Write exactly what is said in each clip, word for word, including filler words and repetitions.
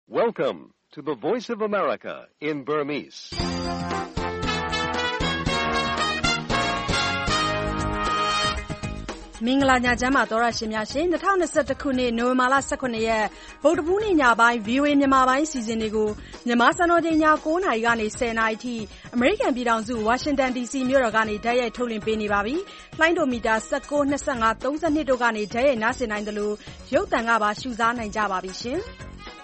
Welcome to the Voice of America in Burmese. ။မင်္ဂလာညချမ်းပါသောရရှင်များရှင်၂၀၂၁ခုနှစ်နိုဝင်ဘာလ၁၇ရက်ဗုဒ္ဓဘူးနေ့ညပိုင်း ဗွီအိုအေ မြန်မာပိုင်းစီစဉ်တွေကိုမြန်မာစံတော်ချိန်ည၉နာရီကနေ၁၀နာရီထိအမေရိကန်ပြည်ထောင်စုဝါရှင်တန်ဒီစီမြို့တော်ကနေဓာတ်ရိုက်ထုတ်လွှင့်ပေးနေပါပြီ။လိုင်းဒိုမီတာ၁၉၊၂၅၊၃၂တို့ကနေဓာတ်ရိုက်နားဆင်နိုင်သလိုရုပ်သံကပါရှုစားနိုင်ကြပါပြီရှင်။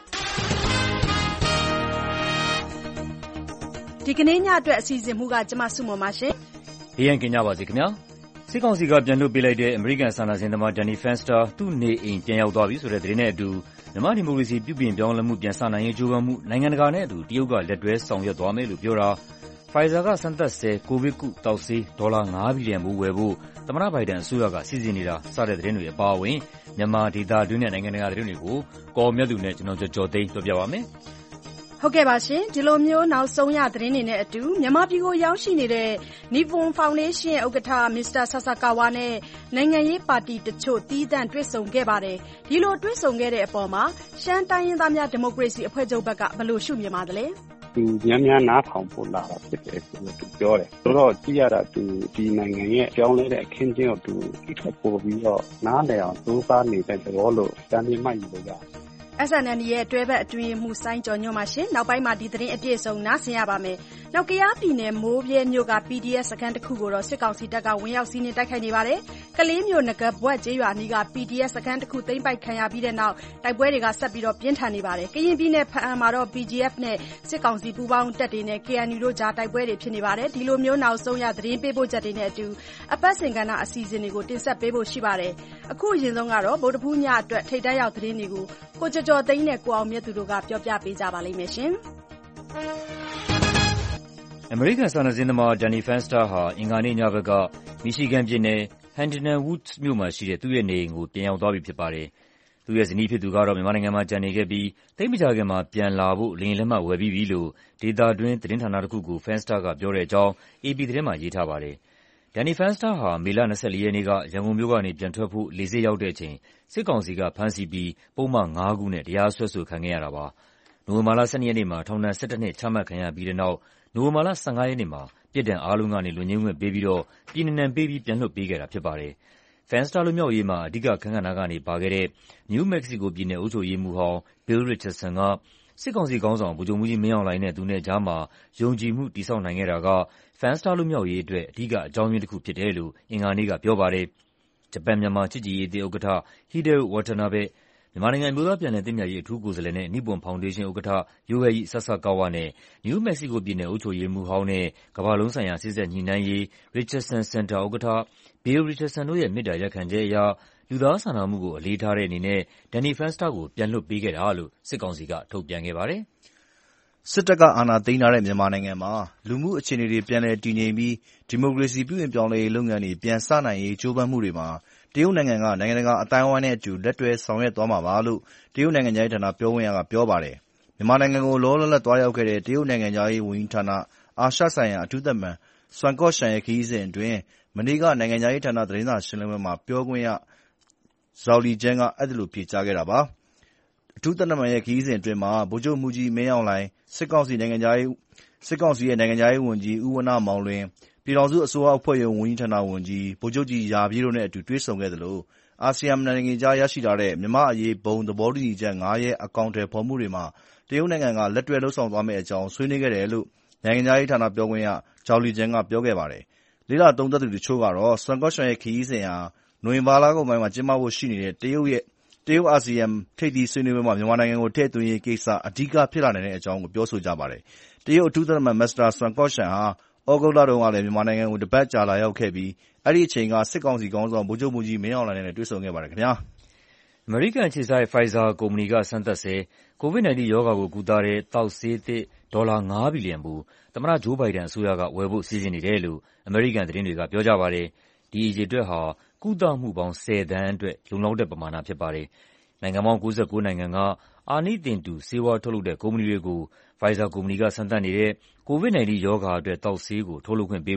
ဒီကနေ့ညအတွက်အစီအစဉ်မူကကျမစုမွန်ပါရှင်။ဘေးရန်ကင်းကြပါစေခင်ဗျာ။စစ်ကောင်စီကပြန်လွှတ်ပေးလိုက်တဲ့အမေရိကန်စာနယ်ဇင်းသမား Danny Fenster သူ့နေအိမ်ပြန်ရောက်သွားပြီဆိုတဲ့သတင်းနဲ့အတူမြန်မာဒီမိုကရေစီပြုပြင်ပြောင်းလဲမှုပြန်စနိုင်ရေးကြိုးပမ်းမှုနိုင်ငံတကာနဲ့အတူတရုတ်ကလက်တွဲဆောင်ရွက်သွားမယ်လို့ပြောတာ Pfizer ကစမ်းသပ်ဆဲကိုဗစ်ကုသောက်ဆေးဒေါ်လာ၅ဘီလီယံဖိုးဝယ်ဖို့သမ္မတဘိုင်ဒန်အစိုးရကစီစဉ်နေတာစတဲ့သတင်းတွေအပါအဝင်မြန်မာဒေသတွင်းနဲ့နိုင်ငံတကာသတင်းတွေကိုကော်မြတ်သူနဲ့ကျွန်တော်ကျော်ကျော်သိန်းပြောပြပါမယ်။ဟုတ်ကဲ့ပါရှင်ဒီလိုမျိုးနောက်ဆုံးရသတင်းတွေနဲ့အတူမြန်မာပြည်ကိုရောက်ရှိနေတဲ့ Nippon Foundation ရဲ့ဥက္ကဋ္ဌ မစ္စတာဆာဆာကာဝါနဲ့နိုင်ငံရေးပါတီတချို့တီးသန့်တွေ့ဆုံခဲ့ပါတယ်ဒီလိုတွေ့ဆုံခဲ့တဲ့အပေါ်မှာရှမ်းတိုင်းရင်းသားများဒီမိုကရေစီအဖွဲ့ချုပ်ဘက်ကဘယ်လိုရှုမြင်ပါသလဲသူများများနားထောင်ဖို့လာတာဖြစ်တယ်ဆိုတော့သူပြောတယ်ဆိုတော့ကြည့်ရတာသူဒီနိုင်ငံရဲ့ကြောင်းလဲတဲ့အခင်းချင်းကိုသူအထက်ပို့ပြီးတော့နားလည်အောင်သိုးစားနေတဲ့သဘောလို့တန်းနေမှတ်ယူလို့ရတယ် S N N ရဲ့တွဲဘက်အတွင်းမှုစိုင်းကျော်ညွန့်ပါရှင်နောက်ပိုင်းမှာဒီသတင်းအပြည့်အစုံနားဆင်ရပါမယ်။နောက်ကယားပြည်နယ်မိုးပြဲမြို့က P D S စခန်းတစ်ခုကိုတော့စစ်ကောင်စီတပ်ကဝင်ရောက်စီးနင်းတိုက်ခိုက်နေပါတယ်။ကလေးမြို့နဂဘွက်ကျေးရွာနီးက P D S စခန်းတစ်ခုသိမ်းပိုက်ခံရပြီးတဲ့နောက်တိုက်ပွဲတွေကဆက်ပြီးတော့ပြင်းထန်နေပါတယ်။ကရင်ပြည်နယ်ဖအံမှာတော့ P G F နဲ့စစ်ကောင်စီပူးပေါင်းတပ်တွေနဲ့ K N U တို့ကြားတိုက်ပွဲတွေဖြစ်နေပါတယ်။ဒီလိုမျိုးနောက်ဆုံးရသတင်းပေးပို့ချက်တွေနဲ့အတူအပတ်စဉ်ကဏ္ဍအစီအစဉ်တွေကိုတင်ဆက်ပေးဖို့ရှိပါတယ်။အခုအရင်ဆုံးကတော့ဗုဒ္ဓဖူးညအတွက်ထိတ်တဲရောက်သတင်းတွေကိုကိုကျော်ကျော်သိန်းနဲ့ကိုအောင်မြတ်သူတို့ကပြောပြပေးကြပါလိမ့်မယ်ရှင်။အမေရိကန်စာနယ်ဇင်းသမား Danny Fenster ဟာအင်္ဂါနေ့ညဘက်ကမီရှီဂန်ပြည်နယ် Huntington Woods မြို့မှာရှိတဲ့သူ့ရဲ့နေအိမ်ကိုပြန်ရောက်သွားပြီဖြစ်ပါတယ်။သူ့ရဲ့ဇနီးဖြစ်သူကတော့မြန်မာနိုင်ငံမှာကျန်နေခဲ့ပြီးသိပ်မကြာခင်မှာပြန်လာဖို့လေယာဉ်လက်မှတ်ဝယ်ပြီးပြီလို့ဒေသတွင်းသတင်းဌာနတစ်ခုကို Fenster ကပြောတဲ့အကြောင်း A P သတင်းမှာရေးထားပါတယ်။ Danny Fenster ဟာမေလ၂၄ရက်နေ့ကရန်ကုန်မြို့ကနေပြန်ထွက်ဖို့လေဆိပ်ရောက်တဲ့အချိန်စစ်ကောင်စီကဖမ်းဆီးပြီးပုဒ်မ၅ခုနဲ့တရားစွဲဆိုခံခဲ့ရတာပါ။နိုဝင်ဘာလ၁၂ရက်နေ့မှာထောင်ဒဏ်၁၁နှစ်ချမှတ်ခံရပြီးတဲ့နောက်နိုဝင်ဘာလ၁၅ရက်နေ့မှာပြစ်ဒဏ်အားလုံးကနေလွတ်ငြိမ်းခွင့်ပေးပြီးတော့ပြည်နှင်ဒဏ်ပေးပြီးပြန်လွှတ်ပေးခဲ့တာဖြစ်ပါတယ်။ Fenster လွတ်မြောက်ရေးမှာအဓိကအခန်းကဏ္ဍကနေပါခဲ့တဲ့ New Mexico ပြည်နယ်အုပ်ချုပ်ရေးမှူးဟောင်း Bill Richardson ကစစ်ကောင်စီခေါင်းဆောင်ဗိုလ်ချုပ်မှူးကြီးမင်းအောင်လှိုင်နဲ့သူနဲ့ကြားမှာယုံကြည်မှုတည်ဆောက်နိုင်ခဲ့တာက Fenster လွတ်မြောက်ရေးအတွက်အဓိကအကြောင်းရင်းတစ်ခုဖြစ်တယ်လို့အင်္ဂါနေ့ကပြောပါတယ်။ဂျပန်မြန်မာချစ်ကြည်ရေးအသင်းဥက္ကဋ္ဌ Hideo Watanabeမြန်မာနိုင်ငံအမျိုးသားပြန်လည်သင့်မြတ်ရေးအထူးကိုယ်စားလှယ်နဲ့ Nippon Foundation ဥက္ကဋ္ဌ Yohei Sasakawa နဲ့ New Mexico ပြည်နယ်အုပ်ချုပ်ရေးမှူးဟောင်းနဲ့ကမ္ဘာလုံးဆိုင်ရာစေ့စပ်ညှိနှိုင်းရေး Richardson Center ဥက္ကဋ္ဌ Bill Richardson တို့ရဲ့မေတ္တာရပ်ခံချက်အရလူသားစာနာမှုကိုအလေးထားတဲ့အနေနဲ့ Danny Fenster ကိုပြန်လွှတ်ပေးခဲ့တာလို့စစ်ကောင်စီကထုတ်ပြန်ခဲ့ပါတယ်။စစ်တပ်ကအာဏာသိမ်းထားတဲ့မြန်မာနိုင်ငံမှာလူမှုအခြေအနေတွေပြန်လည်တည်ငြိမ်ပြီးဒီမိုကရေစီပြုပြင်ပြောင်းလဲရေးလုပ်ငန်းတွေပြန်စနိုင်ရေးကြိုးပမ်းမှုတွေမှာတရုတ်နိုင်ငံကနိုင်ငံတကာအသိုင်းအဝိုင်းနဲ့အတူလက်တွဲဆောင်ရွက်သွားမှာပါလို့တရုတ်နိုင်ငံခြားရေးဌာနပြောခွင့်ရကပြောပါတယ်။မြန်မာနိုင်ငံကိုလောလောလတ်သွားရောက်ခဲ့တဲ့တရုတ်နိုင်ငံခြားရေးဝန်ကြီးဌာနအာရှဆိုင်ရာအထူးသံတမန်ဆွမ်ကော့ရှန်ရဲ့ခရီးစဉ်အတွင်းမနေ့ကနိုင်ငံခြားရေးဌာနသတင်းစာရှင်းလင်းပွဲမှာပြောခွင့်ရဇော်လီကျန်းကအဲဒီလိုဖြေကြားခဲ့တာပါ။အထူးသံတမန်ရဲ့ခရီးစဉ်အတွင်းမှာဗိုလ်ချုပ်မှူးကြီးမင်းအောင်လှိုင်စစ်ကောင်စီနိုင်ငံခြားရေးစစ်ကောင်စီရဲ့နိုင်ငံခြားရေးဝန်ကြီးဦးဝဏ္ဏမောင်လွင်ပြည်ထောင်စုအစိုးရအဖွဲ့ရုံးဝန်ကြီးဌာနဝန်ကြီးဗိုလ်ချုပ်ကြီးရာပြည့်တို့နဲ့အတူတွေ့ဆုံခဲ့သလိုအာဆီယံနိုင်ငံကြားရရှိထားတဲ့မြန်မာ့အရေးဘုံသဘောတူညီချက်၅ရပ်အကောင်အထည်ဖော်မှုတွေမှာတရုတ်နိုင်ငံကလက်တွဲလုပ်ဆောင်သွားမယ့်အကြောင်းဆွေးနွေးခဲ့တယ်လို့နိုင်ငံခြားရေးဌာနပြောခွင့်ရဇော်လီကျန်းကပြောခဲ့ပါတယ်။လေ့လာသုံးသပ်သူတချို့ကတော့ဆွမ်ကော့ရှန်ရဲ့ခရီးစဉ်ဟာနိုဝင်ဘာလကုန်ပိုင်းမှာကျင်းပဖို့ရှိနေတဲ့တရုတ်ရဲ့တရုတ်အာဆီယံထိပ်သီးဆွေးနွေးပွဲမှာမြန်မာနိုင်ငံကိုထည့်သွင်းရေးကိစ္စအဓိကဖြစ်လာနိုင်တဲ့အကြောင်းကိုပြောဆိုကြပါတယ်။တရုတ်အထူးသံတမန်မစ္စတာဆွမ်ကော့ရှန်ဟာဩဂုတ်လတုန်းကလည်းမြန်မာနိုင်ငံကိုတပတ်ကြာလာရောက်ခဲ့ပြီးအဲဒီအချိန်ကစစ်ကောင်စီခေါင်းဆောင်ဗိုလ်ချုပ်မှူးကြီးမင်းအောင်လှိုင်နဲ့တွေ့ဆုံခဲ့ပါတယ်ခင်ဗျာ။အမေရိကန်အခြေစိုက် Pfizer ကုမ္ပဏီကစမ်းသပ်ဆဲကိုဗစ်၁၉ရောဂါကိုကုသတဲ့သောက်ဆေးသစ်ဒေါ်လာ၅ဘီလီယံဖိုးသမ္မတဂျိုးဘိုင်ဒန်အစိုးရကဝယ်ဖို့စီစဉ်နေတယ်လို့အမေရိကန်သတင်းတွေကပြောကြပါတယ်။ဒီအရေအတွက်ဟာကုသမှုပေါင်း၁၀သန်းအတွက်လုံလောက်တဲ့ပမာဏဖြစ်ပါတယ်။နိုင်ငံပေါင်း၉၉နိုင်ငံကအာနိသင်တူဆေးဝါးထုတ်လုပ်တဲ့ကုမ္ပဏီတွေကို Pfizer ကုမ္ပဏီကစမ်းသပ်နေတဲ့ကိုဗစ်၁၉ရောဂါအတွက်သောက်ဆေးကိုထုတ်လုပ်ခွင့်ပေးဖို့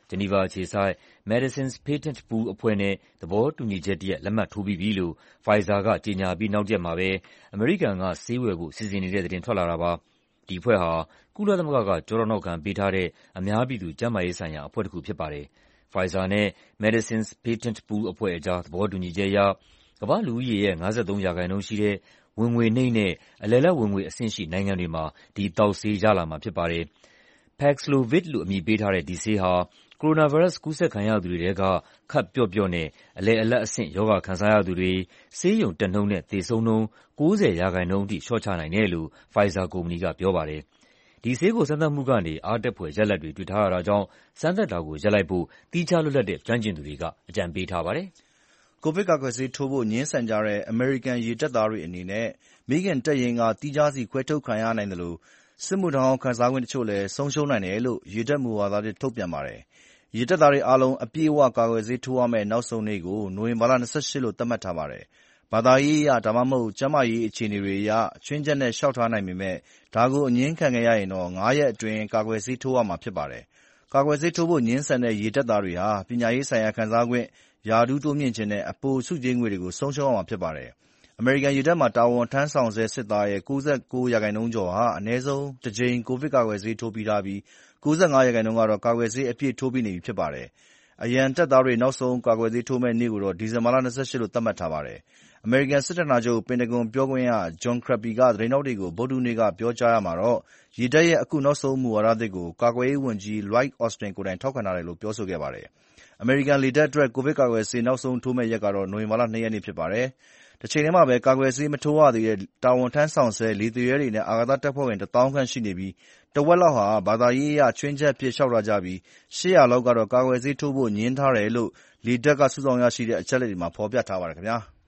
ဂျနီဗာအခြေစိုက် Medicines Patent Pool အဖွဲ့နဲ့သဘောတူညီချက်တရပ်လက်မှတ်ထိုးပြီးပြီလို့ Pfizer ကကြေညာပြီးနောက်တရက်မှာပဲအမေရိကန်ကဆေးဝယ်ဖို့စီစဉ်နေတဲ့သတင်းထွက်လာတာပါ။ ဒီအဖွဲ့ဟာကုလသမဂ္ဂကကျောထောက်နောက်ခံပေးထားတဲ့အများပြည်သူကျန်းမာရေးဆိုင်ရာအဖွဲ့တခုဖြစ်ပါတယ်။ Pfizer နဲ့ Medicines Patent Pool အဖွဲ့အကြားသဘောတူညီချက်အရကမ္ဘာ့လူဦးရေရဲ့ ၅၃ ရာခိုင်နှုန်းရှိတဲ့ဝင်ငွေနိမ့်နဲ့အလယ်အလတ်ဝင်ငွေအဆင့်ရှိနိုင်ငံတွေမှာဒီသောက်ဆေးရလာမှာဖြစ်ပါတယ်။ Paxlovid လို့အမည်ပေးထားတဲ့ဒီဆေးဟာကိုရိုနာဗိုင်းရပ်စ်ကူးစက်ခံရသူတွေထဲကခပ်ပျော့ပျော့နဲ့အလယ်အလတ်အဆင့်ရောဂါခံစားရသူတွေဆေးရုံတက်နှုန်းနဲ့သေဆုံးနှုန်း၉၀ ရာခိုင်နှုန်းအထိလျှော့ချနိုင်တယ်လို့ Pfizer ကုမ္ပဏီကပြောပါတယ်။ ဒီဆေးကိုစမ်းသပ်မှုကနေအားတက်ဖွယ်ရလဒ်တွေတွေ့ထားရတာကြောင့်စမ်းသပ်တာကိုရပ်လိုက်ဖို့သီးခြားလွတ်လပ်တဲ့ကျွမ်းကျင်သူတွေကအကြံပေးထားပါတယ်။ကိုဗစ်ကာကွယ်ဆေးထိုးဖို့ငြင်းဆန်ကြတဲ့အမေရိကန်ရေတပ်သားတွေအနေနဲ့မိခင်တပ်ရင်းကသီးခြားစီခွဲထုတ်ခံရနိုင်သလိုစစ်မှုထမ်းဟောင်းခံစားခွင့်တချို့လည်းဆုံးရှုံးနိုင်တယ်လို့ရေတပ်မူဝါဒသစ်ထုတ်ပြန်ပါတယ်။ရေတပ်သားတွေအားလုံးအပြည့်အဝကာကွယ်ဆေးထိုးရမယ့်နောက်ဆုံးနေ့ကိုနိုဝင်ဘာလ၂၈လို့သတ်မှတ်ထားပါတယ်။ဘာသာရေးအရဒါမှမဟုတ်ကျန်းမာရေးအခြေအနေတွေအရခြွင်းချက်နဲ့လျှောက်ထားနိုင်ပေမယ့်ဒါကိုအငြင်းခံခဲ့ရရင်တော့ငါးရက်အတွင်းကာကွယ်ဆေးထိုးရမှာဖြစ်ပါတယ်။ကာကွယ်ဆေးထိုးဖို့ငြင်းဆန်တဲ့ရေတပ်သားတွေဟာပညာရေးဆိုင်ရာခံစားခွင့်၊ရာထူးတိုးမြှင့်ခြင်းနဲ့အပိုဆုကြေးငွေတွေကိုဆုံးရှုံးရမှာဖြစ်ပါတယ်။အမေရိကန်ရေတပ်မှာတာဝန်ထမ်းဆောင်ဆဲစစ်သားရဲ့၉၉ရာခိုင်နှုန်းကျော်ဟာအနည်းဆုံးတစ်ကြိမ်ကိုဗစ်ကာကွယ်ဆေးထိုးပြီးထားပြီး၉၅ရာခိုင်နှုန်းကတော့ကာကွယ်ဆေးအပြည့်ထိုးပြီးနေပြီဖြစ်ပါတယ်။အရန်တပ်သားတွေနောက်ဆုံးကာကွယ်ဆေးထိုးမယ့်နေ့ကိုတော့ဒီဇင်ဘာလ၂၈လို့သတ်မှတ်ထားပါတယ်။အမေရိကန်စစ်ဌာနချုပ်ပင်တဂွန်ပြောခွင့်ရ John Kirby ကသတင်းထောက်တွေကိုဗုဒ္ဓဟူးနေ့ကပြောကြားရာမှာတော့ရေတပ်ရဲ့အခုနောက်ဆုံးမူဝါဒသစ်ကိုကာကွယ်ရေးဝန်ကြီး Lloyd Austin ကိုယ်တိုင်ထောက်ခံထားတယ်လို့ပြောဆိုခဲ့ပါတယ်။အမေရိကန်လေတပ်အတွက်ကိုဗစ်ကာကွယ်ဆေးနောက်ဆုံးထိုးမယ့်ရက်ကတော့နိုဝင်ဘာလ၂ရက်နေ့ဖြစ်ပါတယ်။တချိန်တည်းမှာပဲကာကွယ်ဆေးမထိုးရသေးတဲ့တာဝန်ထမ်းဆောင်ဆဲလေသူရဲတွေနဲ့အာကာသတပ်ဖွဲ့ဝင်တသောင်းခန့်ရှိနေပြီးတဝက်လောက်ဟာဘာသာရေးအရခြွင်းချက်အဖြစ်လျှောက်ထားကြပြီး၈၀၀လောက်ကတော့ကာကွယ်ဆေးထိုးဖို့ငြင်းထားတယ်လို့လေတပ်ကစုဆောင်းရရှိတဲ့အချက်အလက်တွေမှာဖော်ပြထားပါတယ်ခင်ဗျာ။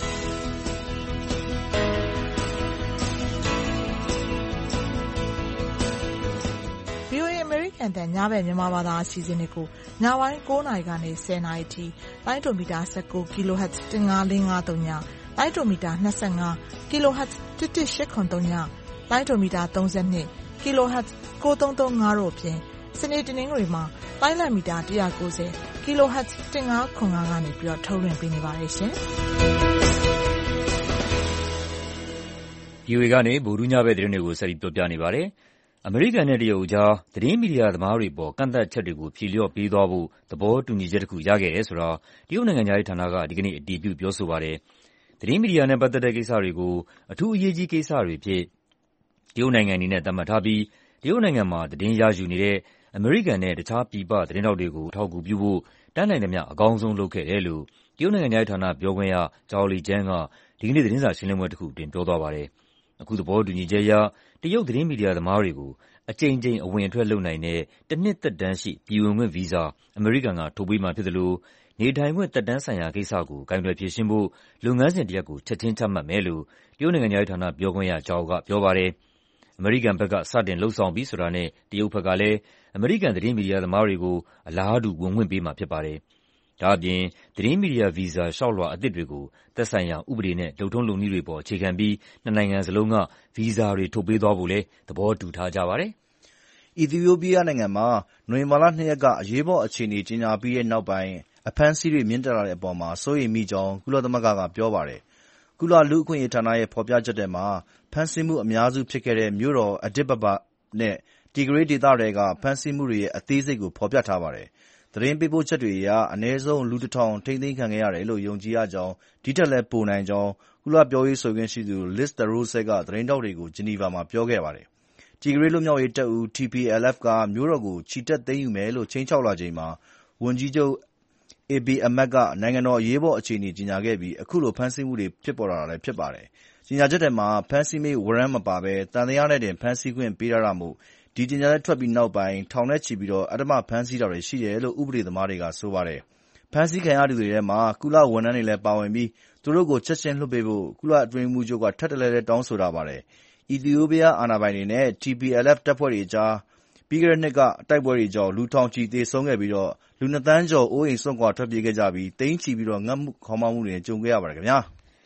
VOA အမေရိကန်တန်ညဘက်မြန်မာဘာသာအစီအစဉ်တွေကိုညပိုင်း၉နာရီကနေ၁၀နာရီထိလိုင်းဒိုမီတာ၁၉ kHz ၁၅၄၅၃ညလိုင်းဒိုမီတာ၂၅ kHz ၁၁၈၇၃ညလိုင်းဒိုမီတာ၃၂ kHz ၉၃၃၅တို့အပြင်စနေတနင်္ဂနွေမှာလိုင်းလံမီတာ၁၉၀ kHz ၁၅၇၅ကနေပြီးတော့ထုတ်လွှင့်ပေးနေပါတယ်ရှင်။ VOA ကနေဗုဒ္ဓညဘက်သတင်းတွေကိုဆက်ပြီးပြောပြနေပါတယ်။အမေရိကန်နဲ့တရုတ်အကြားသတင်းမီဒီယာသမားတွေပေါ်ကန့်သတ်ချက်တွေကိုဖြေလျော့ပေးသွားဖို့သဘောတူညီချက်တခုရခဲ့တယ်ဆိုတာတရုတ်နိုင်ငံခြားရေးဌာနကဒီကနေ့အတည်ပြုပြောဆိုပါတယ်။သတင်းမီဒီယာနဲ့ပတ်သက်တဲ့ကိစ္စတွေကိုအထူးအရေးကြီးကိစ္စတွေအဖြစ်တရုတ်နိုင်ငံအနေနဲ့သတ်မှတ်ထားပြီးတရုတ်နိုင်ငံမှာသတင်းရယူနေတဲ့အမေရိကန်နဲ့တခြားပြည်ပသတင်းထောက်တွေကိုအထောက်အကူပြုဖို့တတ်နိုင်သမျှအကောင်းဆုံးလုပ်ခဲ့တယ်လို့တရုတ်နိုင်ငံခြားရေးဌာနပြောခွင့်ရ Zhao Lijian ကဒီကနေ့သတင်းစာရှင်းလင်းပွဲတခုအတွင်းပြောသွားပါတယ်။အခုသဘောတူညီချက်အရတရုတ်သတင်းမီဒီယာသမားတွေကိုအကြိမ်ကြိမ်အဝင်အထွက်လုပ်နိုင်တဲ့တနှစ်သက်တမ်းရှိပြည်ဝင်ခွင့်ဗီဇာအမေရိကန်ကထုတ်ပေးမှာဖြစ်သလိုနေထိုင်ခွင့်သက်တမ်းဆိုင်ရာကိစ္စကိုကိုင်တွယ်ဖြေရှင်းဖို့လုပ်ငန်းစဉ်တရပ်ကိုချက်ချင်းချမှတ်မယ်လို့တရုတ်နိုင်ငံခြားရေးဌာနပြောခွင့်ရ Zhao ကပြောပါတယ်။အမေရိကန်ဘက်ကစတင်လုပ်ဆောင်ပြီဆိုတာနဲ့တရုတ်ဘက်ကလည်းအမေရိကန်သတင်းမီဒီယာသမားတွေကိုအလားတူဝင်ခွင့်ပေးမှာဖြစ်ပါတယ်။ဒါ့အပြင်သတင်းမီဒီယာဗီဇာလျှောက်လွှာအသစ်တွေကိုသက်ဆိုင်ရာဥပဒေနဲ့လုပ်ထုံးလုပ်နည်းတွေပေါ်အခြေခံပြီးနှစ်နိုင်ငံစလုံးကဗီဇာတွေထုတ်ပေးသွားဖို့လည်းသဘောတူထားကြပါတယ်။အီသီယိုးပီးယားနိုင်ငံမှာနိုဝင်ဘာလ၂ရက်ကအရေးပေါ်အခြေအနေကြေညာပြီးတဲ့နောက်ပိုင်းအဖမ်းအဆီးတွေမြင့်တက်လာတဲ့အပေါ်မှာစိုးရိမ်မိကြောင်းကုလသမဂ္ဂကပြောပါတယ်။ကုလလူ့အခွင့်အရေးဌာနရဲ့ဖော်ပြချက်ထဲမှာဖမ်းဆီးမှုအများစုဖြစ်ခဲ့တဲ့မြို့တော်အဒစ်ဘဘာနဲ့တီဂရေးဒေသတွေကဖမ်းဆီးမှုတွေရဲ့အသေးစိတ်ကိုဖော်ပြထားပါတယ်။သတင်းပေးပို့ချက်တွေအရအနည်းဆုံးလူတစ်ထောင်ထိန်းသိမ်းခံခဲ့ရတယ်လို့ယုံကြည်ရကြောင်းဒီထက်လည်းပိုနိုင်ကြောင်းကုလပြောရေးဆိုခွင့်ရှိသူ Liz Throssell ကသတင်းထောက်တွေကိုဂျနီဗာမှာပြောခဲ့ပါတယ်။တီဂရေးလွတ်မြောက်ရေးတပ်ဦး T P L F ကမြို့တော်ကိုချီတက်သိမ်းယူမယ်လို့ခြိမ်းခြောက်လာချိန်မှာဝန်ကြီးချုပ် Abiy Ahmed ကနိုင်ငံတော်အရေးပေါ်အခြေအနေကြေညာခဲ့ပြီးအခုလိုဖမ်းဆီးမှုတွေဖြစ်ပေါ်လာတာလည်းဖြစ်ပါတယ်။ကြေညာချက်ထဲမှာဖမ်းဆီးမိန့်ဝရမ်းမပါဘဲသံသယနဲ့တင်ဖမ်းဆီးခွင့်ပေးထားတာမို့ဒီကြေညာချက်ထွက်ပြီးနောက်ပိုင်းထောင်နဲ့ချီပြီးအဓမ္မဖမ်းဆီးတာတွေရှိတယ်လို့ဥပဒေသမားတွေကဆိုပါတယ်။ဖမ်းဆီးခံရသူတွေထဲမှာကုလဝန်ထမ်းတွေလည်းပါဝင်ပြီးသူတို့ကိုချက်ချင်းလွှတ်ပေးဖို့ကုလအတွင်းရေးမှူးချုပ်ကထပ်တလဲလဲတောင်းဆိုထားပါတယ်။အီသီယိုးပီးယားအာဏာပိုင်တွေနဲ့ T P L F တပ်ဖွဲ့တွေအကြားပြီးခဲ့တဲ့နှစ်ကတိုက်ပွဲတွေကြောင့်လူထောင်ချီသေဆုံးခဲ့ပြီးလူနှစ်သန်းကျော်အိုးအိမ်စွန့်ခွာထွက်ပြေးခဲ့ကြပြီးသိန်းချီပြီးငတ်မွတ်ခေါင်းပါးမှုတွေနဲ့ကြုံခဲ့ရပါတယ်ခင်ဗျာ။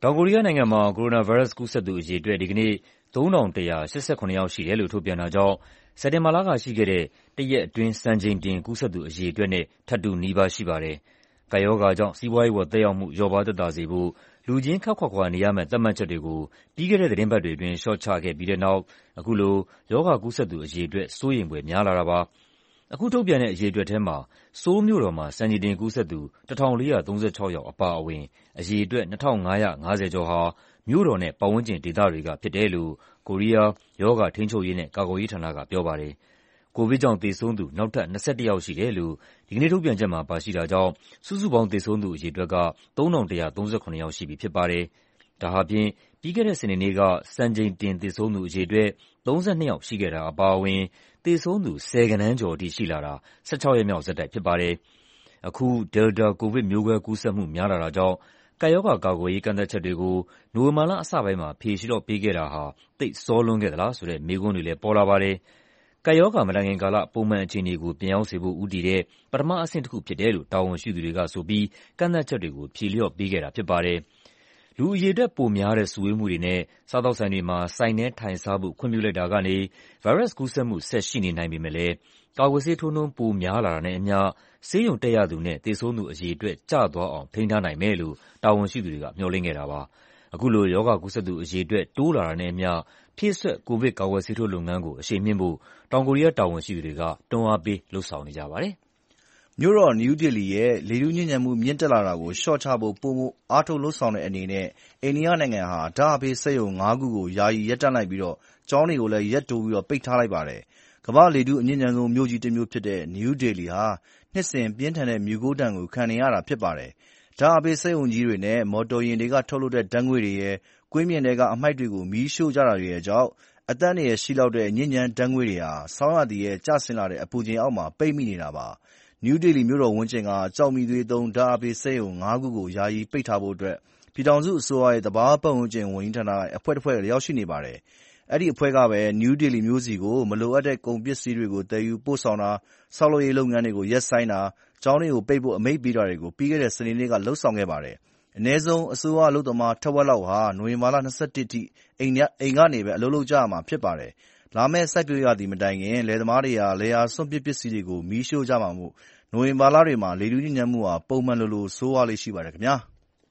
တောင်ကိုရီးယားနိုင်ငံမှာ ကိုရိုနာဗိုင်းရပ်စ်ကူးစက်သူအရေအတွက်ဒီကနေ့ သုံးထောင်တစ်ရာ၈၇ ယောက်ရှိတယ်လို့ထုတ်ပြန်တာကြောင့် စက်တင်ဘာလကရှိခဲ့တဲ့တရက်အတွင်းစံချိန်တင်ကူးစက်သူအရေအတွက်နဲ့ထပ်တူနီးပါးရှိပါတယ်။ကပ်ရောဂါကြောင့်စီးပွားရေးပေါ်သက်ရောက်မှုလျော့ပါးသက်သာစေဖို့ လူချင်းခပ်ခွာခွာနေရမယ့်သတ်မှတ်ချက်တွေကိုပြီးခဲ့တဲ့သီတင်းပတ်တွေအတွင်းလျှော့ချခဲ့ပြီးတဲ့နောက် အခုလိုရောဂါကူးစက်သူအရေအတွက်စိုးရိမ်ဖွယ်များလာတာပါ။အခုထုတ်ပြန်တဲ့အရေအတွက်ထဲမှာဆိုးလ်မြို့တော်မှာစံချိန်တင်ကူးစက်သူတစ်ထောင်လေးရာသုံးဆယ့်ခြောက်ယောက်အပါအဝင်အရေအတွက်နှစ်ထောင်ငါးရာငါးဆယ်ကျော်ဟာမြို့တော်နဲ့ပတ်ဝန်းကျင်ဒေသတွေကဖြစ်တယ်လို့ကိုရီးယားရောဂါထိန်းချုပ်ရေးနဲ့ကာကွယ်ရေးဌာနကပြောပါတယ်။ကိုဗစ်ကြောင့်သေဆုံးသူနောက်ထပ်၂၁ယောက်ရှိတယ်လို့ဒီကနေ့ထုတ်ပြန်ချက်မှာပါရှိတာကြောင့်စုစုပေါင်းသေဆုံးသူအရေအတွက်ကသုံးထောင်တစ်ရာသုံးဆယ့်ခုနှစ်ယောက်ရှိပြီဖြစ်ပါတယ်။ဒါဟာဖြင့်ပြီးခဲ့တဲ့စနေနေ့ကစံချိန်တင်သေဆုံးသူအရေအတွက်သုံးဆယ့်နှစ်ယောက်ရှိခဲ့တာအပါအဝင်သေဆုံးသူဆယ်ဂဏန်းကျော်အထိရှိလာတာ၁၆ရက်မြောက်ဆက်တိုက်ဖြစ်ပါတယ်။အခု Delta ကိုဗစ်မျိုးကွဲကူးစက်မှုများလာတာကြောင့်ကပ်ရောဂါကာကွယ်ရေးကန့်သတ်ချက်တွေကိုနိုဝင်ဘာလအစပိုင်းမှာဖြေလျှော့ပေးခဲ့တာဟာသိပ်စောလွန်းခဲ့သလားဆိုတဲ့မေးခွန်းတွေလည်းပေါ်လာပါတယ်။ကပ်ရောဂါမတိုင်ခင်ကာလပုံမှန်အခြေအနေကိုပြန်ရောက်စေဖို့ဦးတည်တဲ့ပထမအဆင့်တစ်ခုဖြစ်တယ်လို့တာဝန်ရှိသူတွေကဆိုပြီးကန့်သတ်ချက်တွေကိုဖြေလျှော့ပေးခဲ့တာဖြစ်ပါတယ်။လူအရေအတွက်ပိုများတဲ့စုဝေးမှုတွေနဲ့စားသောက်ဆိုင်တွေမှာဆိုင်ထဲထိုင်စားဖို့ခွင့်ပြုလိုက်တာကနေဗိုင်းရပ်စ်ကူးစက်မှုဆက်ရှိနေနိုင်ပေမဲ့လည်းကာကွယ်ဆေးထိုးနှုန်းပိုများလာတာနဲ့အမျှဆေးရုံတက်ရသူနဲ့သေဆုံးသူအရေအတွက်ကျသွားအောင်ထိန်းထားနိုင်မယ်လို့တာဝန်ရှိသူတွေကမျှော်လင့်ခဲ့တာပါ။အခုလိုရောဂါကူးစက်သူအရေအတွက်တိုးလာတာနဲ့အမျှဖြည့်စွက်ကိုဗစ်ကာကွယ်ဆေးထိုးလုပ်ငန်းကိုအရှိန်မြှင့်ဖို့တောင်ကိုရီးယားတာဝန်ရှိသူတွေကတွန်းအားပေးလုပ်ဆောင်နေကြပါတယ်။မြို့တော်နယူးဒေလီရဲ့လေထုညစ်ညမ်းမှုမြင့်တက်လာတာကိုလျှော့ချဖို့ပိုမိုအားထုတ်လုပ်ဆောင်တဲ့အနေနဲ့အိန္ဒိယနိုင်ငံဟာဓာတ်အားပေးစက်ရုံငါးခုကိုယာယီရပ်တန့်လိုက်ပြီးကျောင်းတွေကိုလည်းရက်တိုးပြီးပိတ်ထားလိုက်ပါတယ်။ကမ္ဘာ့လေထုအညစ်ညမ်းဆုံးမြို့ကြီးတစ်မြို့ဖြစ်တဲ့နယူးဒေလီဟာနှစ်စဉ်ပြင်းထန်တဲ့မီးခိုးဒဏ်ကိုခံနေရတာဖြစ်ပါတယ်။ဓာတ်အားပေးစက်ရုံကြီးတွေနဲ့မော်တော်ယာဉ်တွေကထုတ်လုပ်တဲ့ဓာတ်ငွေ့တွေရယ်ကွင်းပြင်ထဲကအမှိုက်တွေကိုမီးရှို့ကြတာတွေကြောင့်အသက်အန္တရာယ်ရှိလောက်တဲ့ညစ်ညမ်းဓာတ်ငွေ့တွေဟာဆောင်းရာသီရဲ့ကျဆင်းလာတဲ့အပူချိန်အောက်မှာပိတ်မိနေတာပါ။နယူးဒေလီမြို့တော်ဝန်းကျင်ကကျောက်မီးသွေးသုံးဓာတ်အားပေးစက်ရုံငါးခုကိုယာယီပိတ်ထားဖို့အတွက်ပြည်ထောင်စုအစိုးရရဲ့သဘာဝပတ်ဝန်းကျင်ဝန်ကြီးဌာနကအဖွဲ့တစ်ဖွဲ့ရောက်ရှိနေပါတယ်။အဲဒီအဖွဲ့ကပဲနယူးဒေလီမြို့ဆီကိုမလိုအပ်တဲ့ကုန်ပစ္စည်းတွေကိုသယ်ယူပို့ဆောင်တာ၊ဆောက်လုပ်ရေးလုပ်ငန်းတွေကိုရပ်ဆိုင်းတာ၊ကျောင်းတွေကိုပိတ်ဖို့အမိန့်ပေးတာတွေကိုပြီးခဲ့တဲ့စနေနေ့ကလုပ်ဆောင်ခဲ့ပါတယ်။အနည်းဆုံးအစိုးရအလုပ်သမားထက်ဝက်လောက်ဟာနိုဝင်ဘာလ၂၁ရက်ထိအိမ်ကနေပဲအလုပ်လုပ်ကြရမှာဖြစ်ပါတယ်။လာမယ့်စိုက်ပျိုးရာသီမတိုင်ခင်လယ်သမားတွေဟာလယ်ယာစွန့်ပစ်ပစ္စည်းတွေကိုမီးရှို့ကြမှာမို့နိုဝင်ဘာလတွေမှာလေထုညစ်ညမ်းမှုဟာပုံမှန်လိုလိုဆိုးရွားလေ့ရှိပါတယ်ခင်ဗျာ။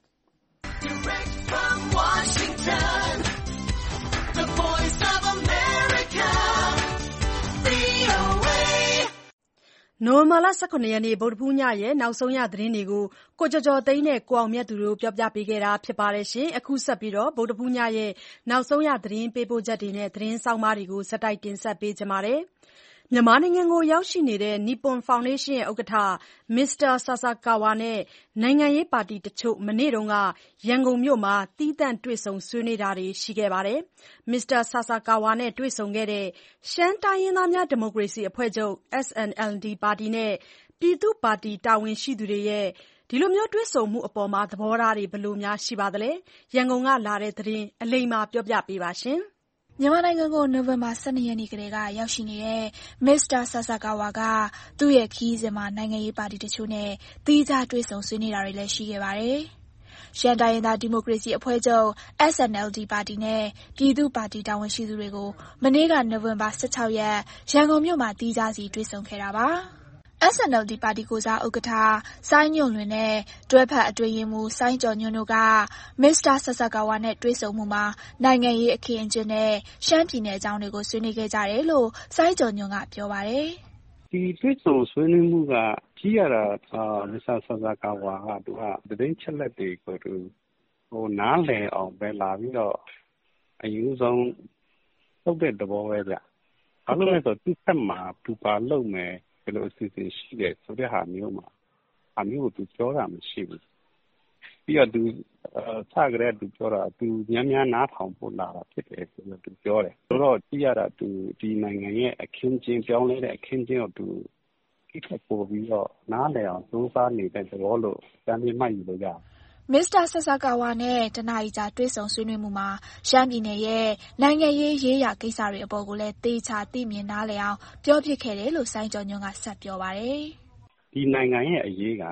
နိုဝင်ဘာလ၁၇ရက်နေ့ဗုဒ္ဓဟူးညရဲ့နောက်ဆုံးရသတင်းတွေကိုကိုကျော်ကျော်သိန်းနဲ့ကိုအောင်မြတ်သူတို့ပြောပြပေးခဲ့တာဖြစ်ပါတယ်။အခုဆက်ပြီးဗုဒ္ဓဟူးညရဲ့နောက်ဆုံးရသတင်းပေးပို့ချက်တွေနဲ့သတင်းဆောင်းပါးတွေကိုဆက်တိုက်တင်ဆက်ပေးကြပါမယ်။မြန်မာနိုင်ငံကိုရောက်ရှိနေတဲ့ Nippon Foundation ဥက္ကဋ္ဌ မစ္စတာဆာဆာကာဝါနဲ့နိုင်ငံရေးပါတီတချို့မနေ့ကရန်ကုန်မြို့မှာသီးသန့်တွေ့ဆုံဆွေးနွေးတာတွေရှိခဲ့ပါတယ်။ မစ္စတာဆာဆာကာဝါနဲ့တွေ့ဆုံခဲ့တဲ့ရှမ်းတိုင်းရင်းသားများဒီမိုကရေစီအဖွဲ့ချုပ် S N L D ပါတီနဲ့ပြည်သူ့ပါတီတာဝန်ရှိသူတွေရဲ့ဒီလိုတွေ့ဆုံမှုအပေါ်သဘောထားတွေဘယ်လိုရှိပါသလဲ။ရန်ကုန်ကလာတဲ့သတင်းအလိမ္မာပြောပြပေးပါရှင်။မြန်မာနိုင်ငံကိုနိုဝင်ဘာ၁၂ရက်နေ့ကတည်းကရောက်ရှိနေတဲ့မစ္စတာဆာဆာကာဝါကသူ့ရဲ့ခရီးစဉ်မှာနိုင်ငံရေးပါတီတချို့နဲ့သီးခြားတွေ့ဆုံဆွေးနွေးတာတွေလည်းရှိခဲ့ပါတယ်။ရှမ်းတိုင်းရင်းသားဒီမိုကရေစီအဖွဲ့ချုပ် S N L D ပါတီနဲ့ပြည်သူ့ပါတီတာဝန်ရှိသူတွေကိုမနေ့ကနိုဝင်ဘာ၁၆ရက်ရန်ကုန်မြို့မှာသီးခြားစီတွေ့ဆုံခဲ့တာပါ။ S N L D ပါတီကိုစားဥက္ကဋ္ဌစိုင်းညွန့်လွင်နဲ့တွဲဖက်အတွင်းရေးမှူးစိုင်းကျော်ညွန့်တို့ကမစ္စတာဆာဆာကာဝါနဲ့တွေ့ဆုံမှုမှာနိုင်ငံရေးအခင်းအကျင်းနဲ့ရှမ်းပြည်နယ်အကြောင်းတွေကိုဆွေးနွေးခဲ့ကြတယ်လို့စိုင်းကျော်ညွန့်ကပြောပါတယ်။ဒီတွေ့ဆုံဆွေးနွေးမှုကကြည့်ရတာမစ္စတာဆာဆာကာဝါကသူကသတင်းချက်လက်တွေကိုသူဟိုနားလည်အောင်ပဲလာပြီးတော့အယူဆုံးလုပ်တဲ့သဘောပဲဗျ။ဘာလို့လဲဆိုတော့သူ့ဆက်မှာသူပါလုပ်မယ်ဘယ်လိုအစီအစဉ်ရှိတယ်ဆိုတဲ့ဟာမျိုးမှာအမျိုးကိုသူပြောတာမရှိဘူးပြီးတော့သူစကြတဲ့သူပြောတာသူများများနားထောင်ဖို့လာတာဖြစ်တယ်ဆိုတော့သူပြောတယ်ဆိုတော့ကြည့်ရတာသူဒီနိုင်ငံရဲ့အခင်းကျင်းပြောင်းလဲတဲ့အခင်းကျင်းကိုသူကိစ္စပို့ပြီးတော့နားလည်အောင်စူးစမ်းနေတဲ့သဘောလို့တမ်းပြမှတ်ယူလို့ရတယ်မစ္စတာဆာဆာကာဝါနဲ့တနာရီကြာတွေ့ဆုံဆွေးနွေးမှုမှာရှမ်းပြည်နယ်ရဲ့နိုင်ငံရေးရေးရာကိစ္စတွေအပေါ်ကိုလည်းသေချာသိမြင်နားလည်အောင်ပြောဖြစ်ခဲ့တယ်လို့စိုင်းကျော်ညွန့်ကဆက်ပြောပါတယ်။ဒီနိုင်ငံရဲ့အရေးက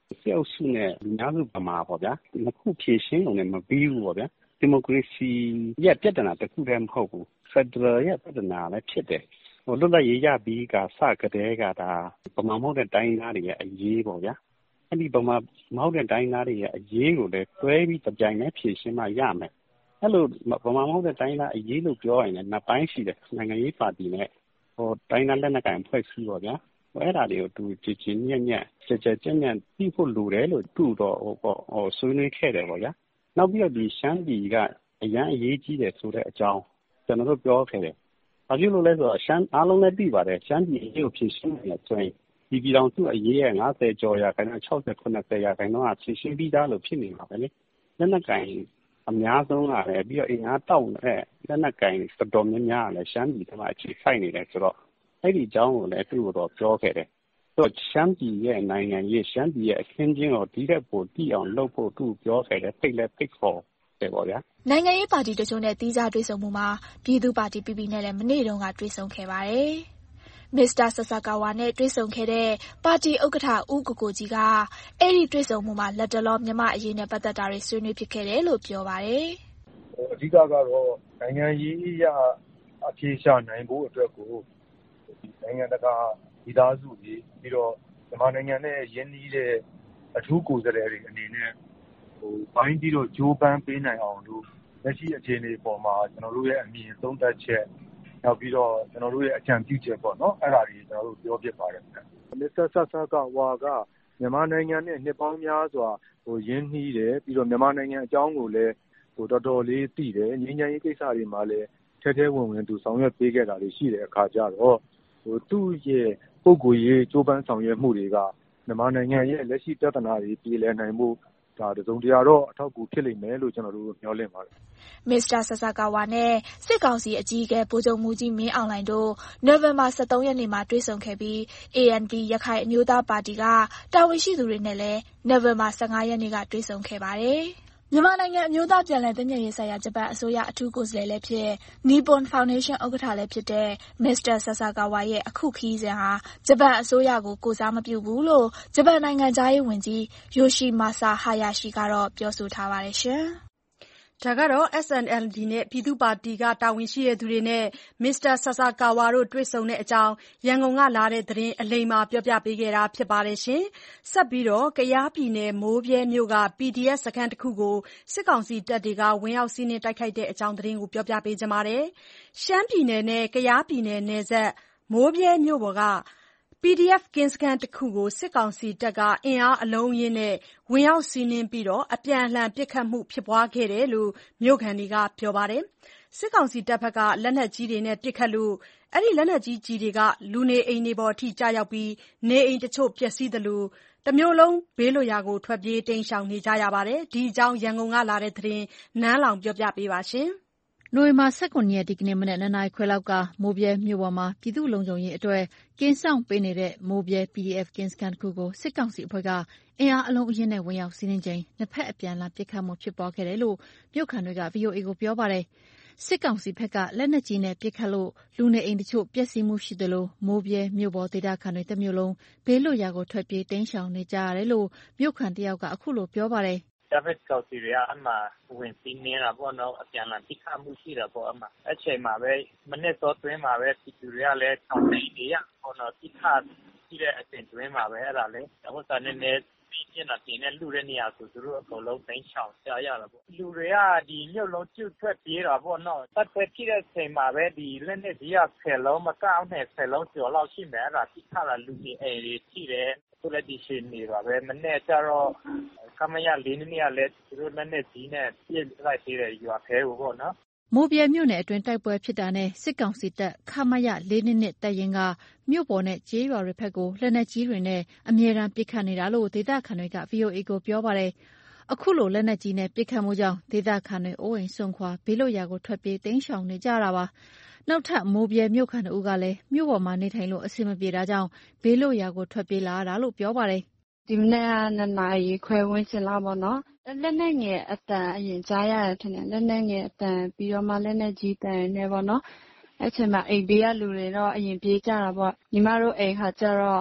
စစ်အုပ်စုနဲ့လူများစုဗမာပေါ့ဗျာနှစ်ခုဖြည့်ရှင်းုံနဲ့မပြီးဘူးပေါ့ဗျာဒီမိုကရေစီရဲ့ပြဿနာတစ်ခုတည်းမဟုတ်ဘူးဖက်ဒရယ်ရဲ့ပြဿနာလည်းဖြစ်တယ်ဟိုလွတ်လပ်ရေးရပြီးကစကတည်းကဒါဗမာမဟုတ်တဲ့တိုင်းသားတွေရဲ့အရေးပေါ့ဗျာအဲ့ဒီဗမာမဟုတ်တဲ့တိုင်းသားတွေရဲ့အရေးကိုလည်းတွဲပြီးကြိုင်နဲ့ဖြည့်ရှင်းမှရမယ်အဲ့လိုဗမာမဟုတ်တဲ့တိုင်းသားအရေးလို့ပြောရင်လည်းနှစ်ပိုင်းရှိတယ်နိုင်ငံရေးပါတီနဲ့ဟိုတိုင်းသားလက်နက်ကိုင်ဖွဲ့စည်းပေါ့ဗျာအဲ့ဒါတွေကိုသူကြည်ကြည်ညက်ညက်ကြကြကြက်ညက်ပြီးဖို့လိုတယ်လို့သူ့တော့ဟိုဟိုဆွေးနွေးခဲ့တယ်ပေါ့ဗျာနောက်ပြီးတော့ဒီရှမ်းပြည်ကအရန်အရေးကြီးတယ်ဆိုတဲ့အကြောင်းကျွန်တော်တို့ပြောခဲ့တယ်ဘာဖြစ်လို့လဲဆိုတော့ရှမ်းအားလုံးလည်းသိပါတယ်ရှမ်းပြည်အရေးကိုဖြည့်ရှင်းနေဆိုရင်ဒီပြည်တော်စုအရေးရဲ့၅၀ကျော်ရာခိုင်နှုန်း၆၀ ၇၀ရာခိုင်နှုန်းကဖြည့်ရှင်းပြီးသားလို့ဖြစ်နေမှာပဲလေလက်နက်ကင်အများဆုံးကလည်းပြီးတော့အင်အားတောက်တဲ့လက်နက်ကင်တော်တော်များများကလည်းရှမ်းပြည်မှာအခြေစိုက်နေတယ်ဆိုတော့အဲ့ဒီအကြောင်းကိုလည်းသူ့ကိုတော့ပြောခဲ့တယ်တော့ရှမ်းပြည်ရဲ့နိုင်ငံရေးရှမ်းပြည်ရဲ့အခင်းချင်းကိုဒီတဲ့ပိုတည်အောင်လုပ်ဖို့သူပြောခဲ့တယ်ဖိတ်လဲဖိတ်ခေါ်တယ်ပေါ့ဗျာနိုင်ငံရေးပါတီတချို့နဲ့တီးခြားတွေ့ဆုံမှုမှာပြည်သူ့ပါတီ ပီပီ နဲ့လည်းမနေ့တုန်းကတွေ့ဆုံခဲ့ပါတယ်မစ္စတာဆာဆာကာဝါနဲ့တွေ့ဆုံခဲ့တဲ့ပါတီဥက္ကဋ္ဌဦးကိုကိုကြီးကအဲ့ဒီတွေ့ဆုံမှုမှာလက်တလောမြန်မာအရေးနဲ့ပတ်သက်တာတွေဆွေးနွေးဖြစ်ခဲ့တယ်လို့ပြောပါတယ်အဓိကကတော့နိုင်ငံရေးအရအပြေရှာနိုင်ဖို့အတွက်ကိုနိုင်ငံတကာဒီသားစုကြီးပြီးတော့မြန်မာနိုင်ငံနဲ့ရင်းနှီးတဲ့အထူးကိုယ်စားလှယ်တွေအနေနဲ့ဟိုဘိုင်းပြီးတော့ဂျိုးပန်းပေးနိုင်အောင်လို့လက်ရှိအခြေအနေပေါ်မှာကျွန်တော်တို့ရဲ့အမြင်သုံးသပ်ချက်နောက်ပြီးတော့ကျွန်တော်တို့ရဲ့အကြံပြုချက်ပေါ့နော်အဲ့ဒါတွေကျွန်တော်တို့ပြောပြပါတယ်မစ္စတာဆာဆာကာဝါကမြန်မာနိုင်ငံနဲ့နှစ်ပေါင်းများစွာဟိုရင်းနှီးတယ်ပြီးတော့မြန်မာနိုင်ငံအကြောင်းကိုလည်းဟိုတော်တော်လေးသိတယ်ငြိမ်းချမ်းရေးကိစ္စတွေမှာလည်းထဲထဲဝင်ဝင်သူဆောင်ရွက်ပေးခဲ့တာတွေရှိတဲ့အခါကျတော့ဟိုသူ့ရဲ့ပုဂ္ဂိုလ်ရေးကြိုးပမ်းဆောင်ရွက်မှုတွေကမြန်မာနိုင်ငံရဲ့လက်ရှိပြဿနာတွေပြည်လည်နိုင်မှုဒါတစုံတရာတော့အထောက်အကူဖြစ်လိမ့်မယ်လို့ကျွန်တော်တို့မျှော်လင့်ပါတယ်မစ္စတာဆာဆာကာဝါနဲ့စစ်ကောင်စီအကြီးအကဲဗိုလ်ချုပ်မှူးကြီးမင်းအောင်လှိုင်တို့နိုဝင်ဘာ၁၃ရက်နေ့မှာတွေ့ဆုံခဲ့ပြီး အေအန်ပီ ရခိုင်အမျိုးသားပါတီကတာဝန်ရှိသူတွေနဲ့လည်းနိုဝင်ဘာ၁၅ရက်နေ့ကတွေ့ဆုံခဲ့ပါတယ်မြန်မာနိုင်ငံအမျိုးသားပြန်လည်သင့်မြတ်ရေးဆိုင်ရာဂျပန်အစိုးရအထူးကိုယ်စားလှယ်လည်းဖြစ် Nippon Foundation ဥက္ကဋ္ဌလည်းဖြစ်တဲ့မစ္စတာဆာဆာကာဝါရဲ့အခုခရီးစဉ်ဟာဂျပန်အစိုးရကိုကိုယ်စားမပြုဘူးလို့ဂျပန်နိုင်ငံသားရေးဝန်ကြီး Yoshimasa Hayashi ကတော့ပြောဆိုထားပါတယ်ရှင်။ဒါကတော့ အက်စ် အန် အယ် ဒီ နဲ့ပြည်သူ့ပါတီကတာဝန်ရှိသူတွေနဲ့မစ္စတာဆာဆာကာဝါတို့တွေ့ဆုံတဲ့အကြောင်းရန်ကုန်ကလာတဲ့သတင်းအလိမ္မာပြောပြပေးခဲ့တာဖြစ်ပါတယ်ရှင်။ဆက်ပြီးတော့ကယားပြည်နယ်မိုးဗြဲမြို့က ပီဒီအက်ဖ် စခန်းတစ်ခုကိုစစ်ကောင်စီတပ်တွေကဝင်ရောက်စီးနင်းတိုက်ခိုက်တဲ့အကြောင်းသတင်းကိုပြောပြပေးချင်ပါတယ်။ရှမ်းပြည်နယ်နဲ့ကယားပြည်နယ်နယ်စပ်မိုးဗြဲမြို့ပေါ်ကပီဒီအက်ဖ် ကင်းစခန်းတစ်ခုကိုစစ်ကောင်စီတပ်ကအင်အားအလုံးအရင်းနဲ့ဝင်ရောက်စီးနင်းပြီးအပြန်အလှန်ပစ်ခတ်မှုဖြစ်ပွားခဲ့တယ်လို့မြို့ခံတွေကပြောပါတယ်။စစ်ကောင်စီတပ်ကလက်နက်ကြီးတွေနဲ့ပစ်ခတ်လို့အဲဒီလက်နက်ကြီးကျည်တွေကလူနေအိမ်တွေပေါ်အထိကျရောက်ပြီးနေအိမ်တချို့ပျက်စီးသလိုတမြို့လုံးဘေးလွတ်ရာကိုထွက်ပြေးတိမ်းရှောင်နေကြရပါတယ်။ဒီအကြောင်းရန်ကုန်ကလာတဲ့သတင်းနန်းလောင်ပြောပြပေးပါရှင်။နိုဝင်ဘာ၁၇ရက်ဒီကနေ့မနက်၂နာရီခွဲလောက်ကမိုးဗြဲမြို့ပေါ်မှာပြည်သူ့လုံခြုံရေးအတွက်ကင်းစောင့်ပေးနေတဲ့မိုးဗြဲ ပီဒီအက်ဖ် ကင်းစခန်းတစ်ခုကိုစစ်ကောင်စီအဖွဲ့ကအင်အားအလုံးအရင်းနဲ့ဝင်ရောက်စီးနင်းချိန်နှစ်ဖက်အပြန်အလှန်ပစ်ခတ်မှုဖြစ်ပွားခဲ့တယ်လို့မြို့ခံတွေက ဗွီအိုအေကိုပြောပါတယ်။စစ်ကောင်စီဘက်ကလက်နက်ကြီးနဲ့ပစ်ခတ်လို့လူနေအိမ်တချို့ပျက်စီးမှုရှိသလိုမိုးဗြဲမြို့ပေါ်ဒေသခံတွေတမျိုးလုံးဘေးလွတ်ရာကိုထွက်ပြေးတိမ်းရှောင်နေကြရတယ်လို့မြို့ခံတစ်ယောက်ကအခုလိုပြောပါတယ်။ဒါပေမဲ့ကောင်စီတွေကအမှဝင်စီးနေတာပေါ့နော်အပြန်အလှန်ပစ်ခတ်မှုရှိတာပေါ့အမှအချိန်မှာပဲမနေ့စောတွင်းမှာပဲပြည်သူတွေကလည်းထောင်နေနေရပေါ့နော်ပစ်ခတ်ရှိတဲ့အချိန်တွင်းမှာပဲအဲ့ဒါလေဟိုစာနေနေပြီးကျနေတာတင်တဲ့လူတွေနေရာဆိုသူတို့အကုန်လုံးသိမ်းချောင်ကြရတာပေါ့လူတွေကဒီမြို့လုံးကျွတ်ထွက်ပြေးတာပေါ့နော်တက်သက်ဖြစ်တဲ့အချိန်မှာပဲဒီလက်နဲ့ကြီးရဆယ်လုံးမကောက်နဲ့ဆယ်လုံးကျော်လောက်ရှိမယ်အဲ့ဒါပစ်ခတ်လာလူတွေအိမ်တွေရှိတယ်သူလည်းဒီရှင်နေပါပဲမနေ့ကျတော့ကမရလေးနည်းနည်းလည်းသူတို့လက်နဲ့ကြီးနဲ့ပြည့်လိုက်သေးတယ်ရွာဖဲကိုပေါ့နော်မိုးဗြဲမြို့နယ်အတွင်းတိုက်ပွဲဖြစ်တာနဲ့စစ်ကောင်စီတပ်ခမရလေးနည်းနည်းတပ်ရင်ကမြို့ပေါ်နဲ့ကျေးရွာတွေဘက်ကိုလက်နက်ကြီးတွေနဲ့အမြဲတမ်းပစ်ခတ်နေတာလို့ဒေသခံတွေက ဗွီအိုအေကိုပြောပါတယ်။အခုလိုလက်နက်ကြီးနဲ့ပစ်ခတ်မှုကြောင့်ဒေသခံတွေအိုးအိမ်စွန့်ခွာဘေးလွတ်ရာကိုထွက်ပြေးတိမ်းရှောင်နေကြတာပါ။နောက်ထပ်မိုးဗြဲမြို့ခံတို့ကလည်းမြို့ပေါ်မှာနေထိုင်လို့အဆင်မပြေတာကြောင့်ဘေးလွတ်ရာကိုထွက်ပြေးလာတာလို့ပြောပါတယ်။ဒီမနေ့ကနှစ်နာရီခွဲဝန်းကျင်လောက်ပေါ့နော်လက်နဲ့ငယ်အတန်အရင်ကြားရတယ်ထင်တယ်လက်နဲ့ငယ်အတန်ပြီးတော့မှလက်နဲ့ကြီးတန်နေပေါ့နော်အဲ့ချိန်မှာအိမ်ဘေးကလူတွေတော့အရင်ပြေးကြတာပေါ့ညီမတို့အိမ်ခါကျတော့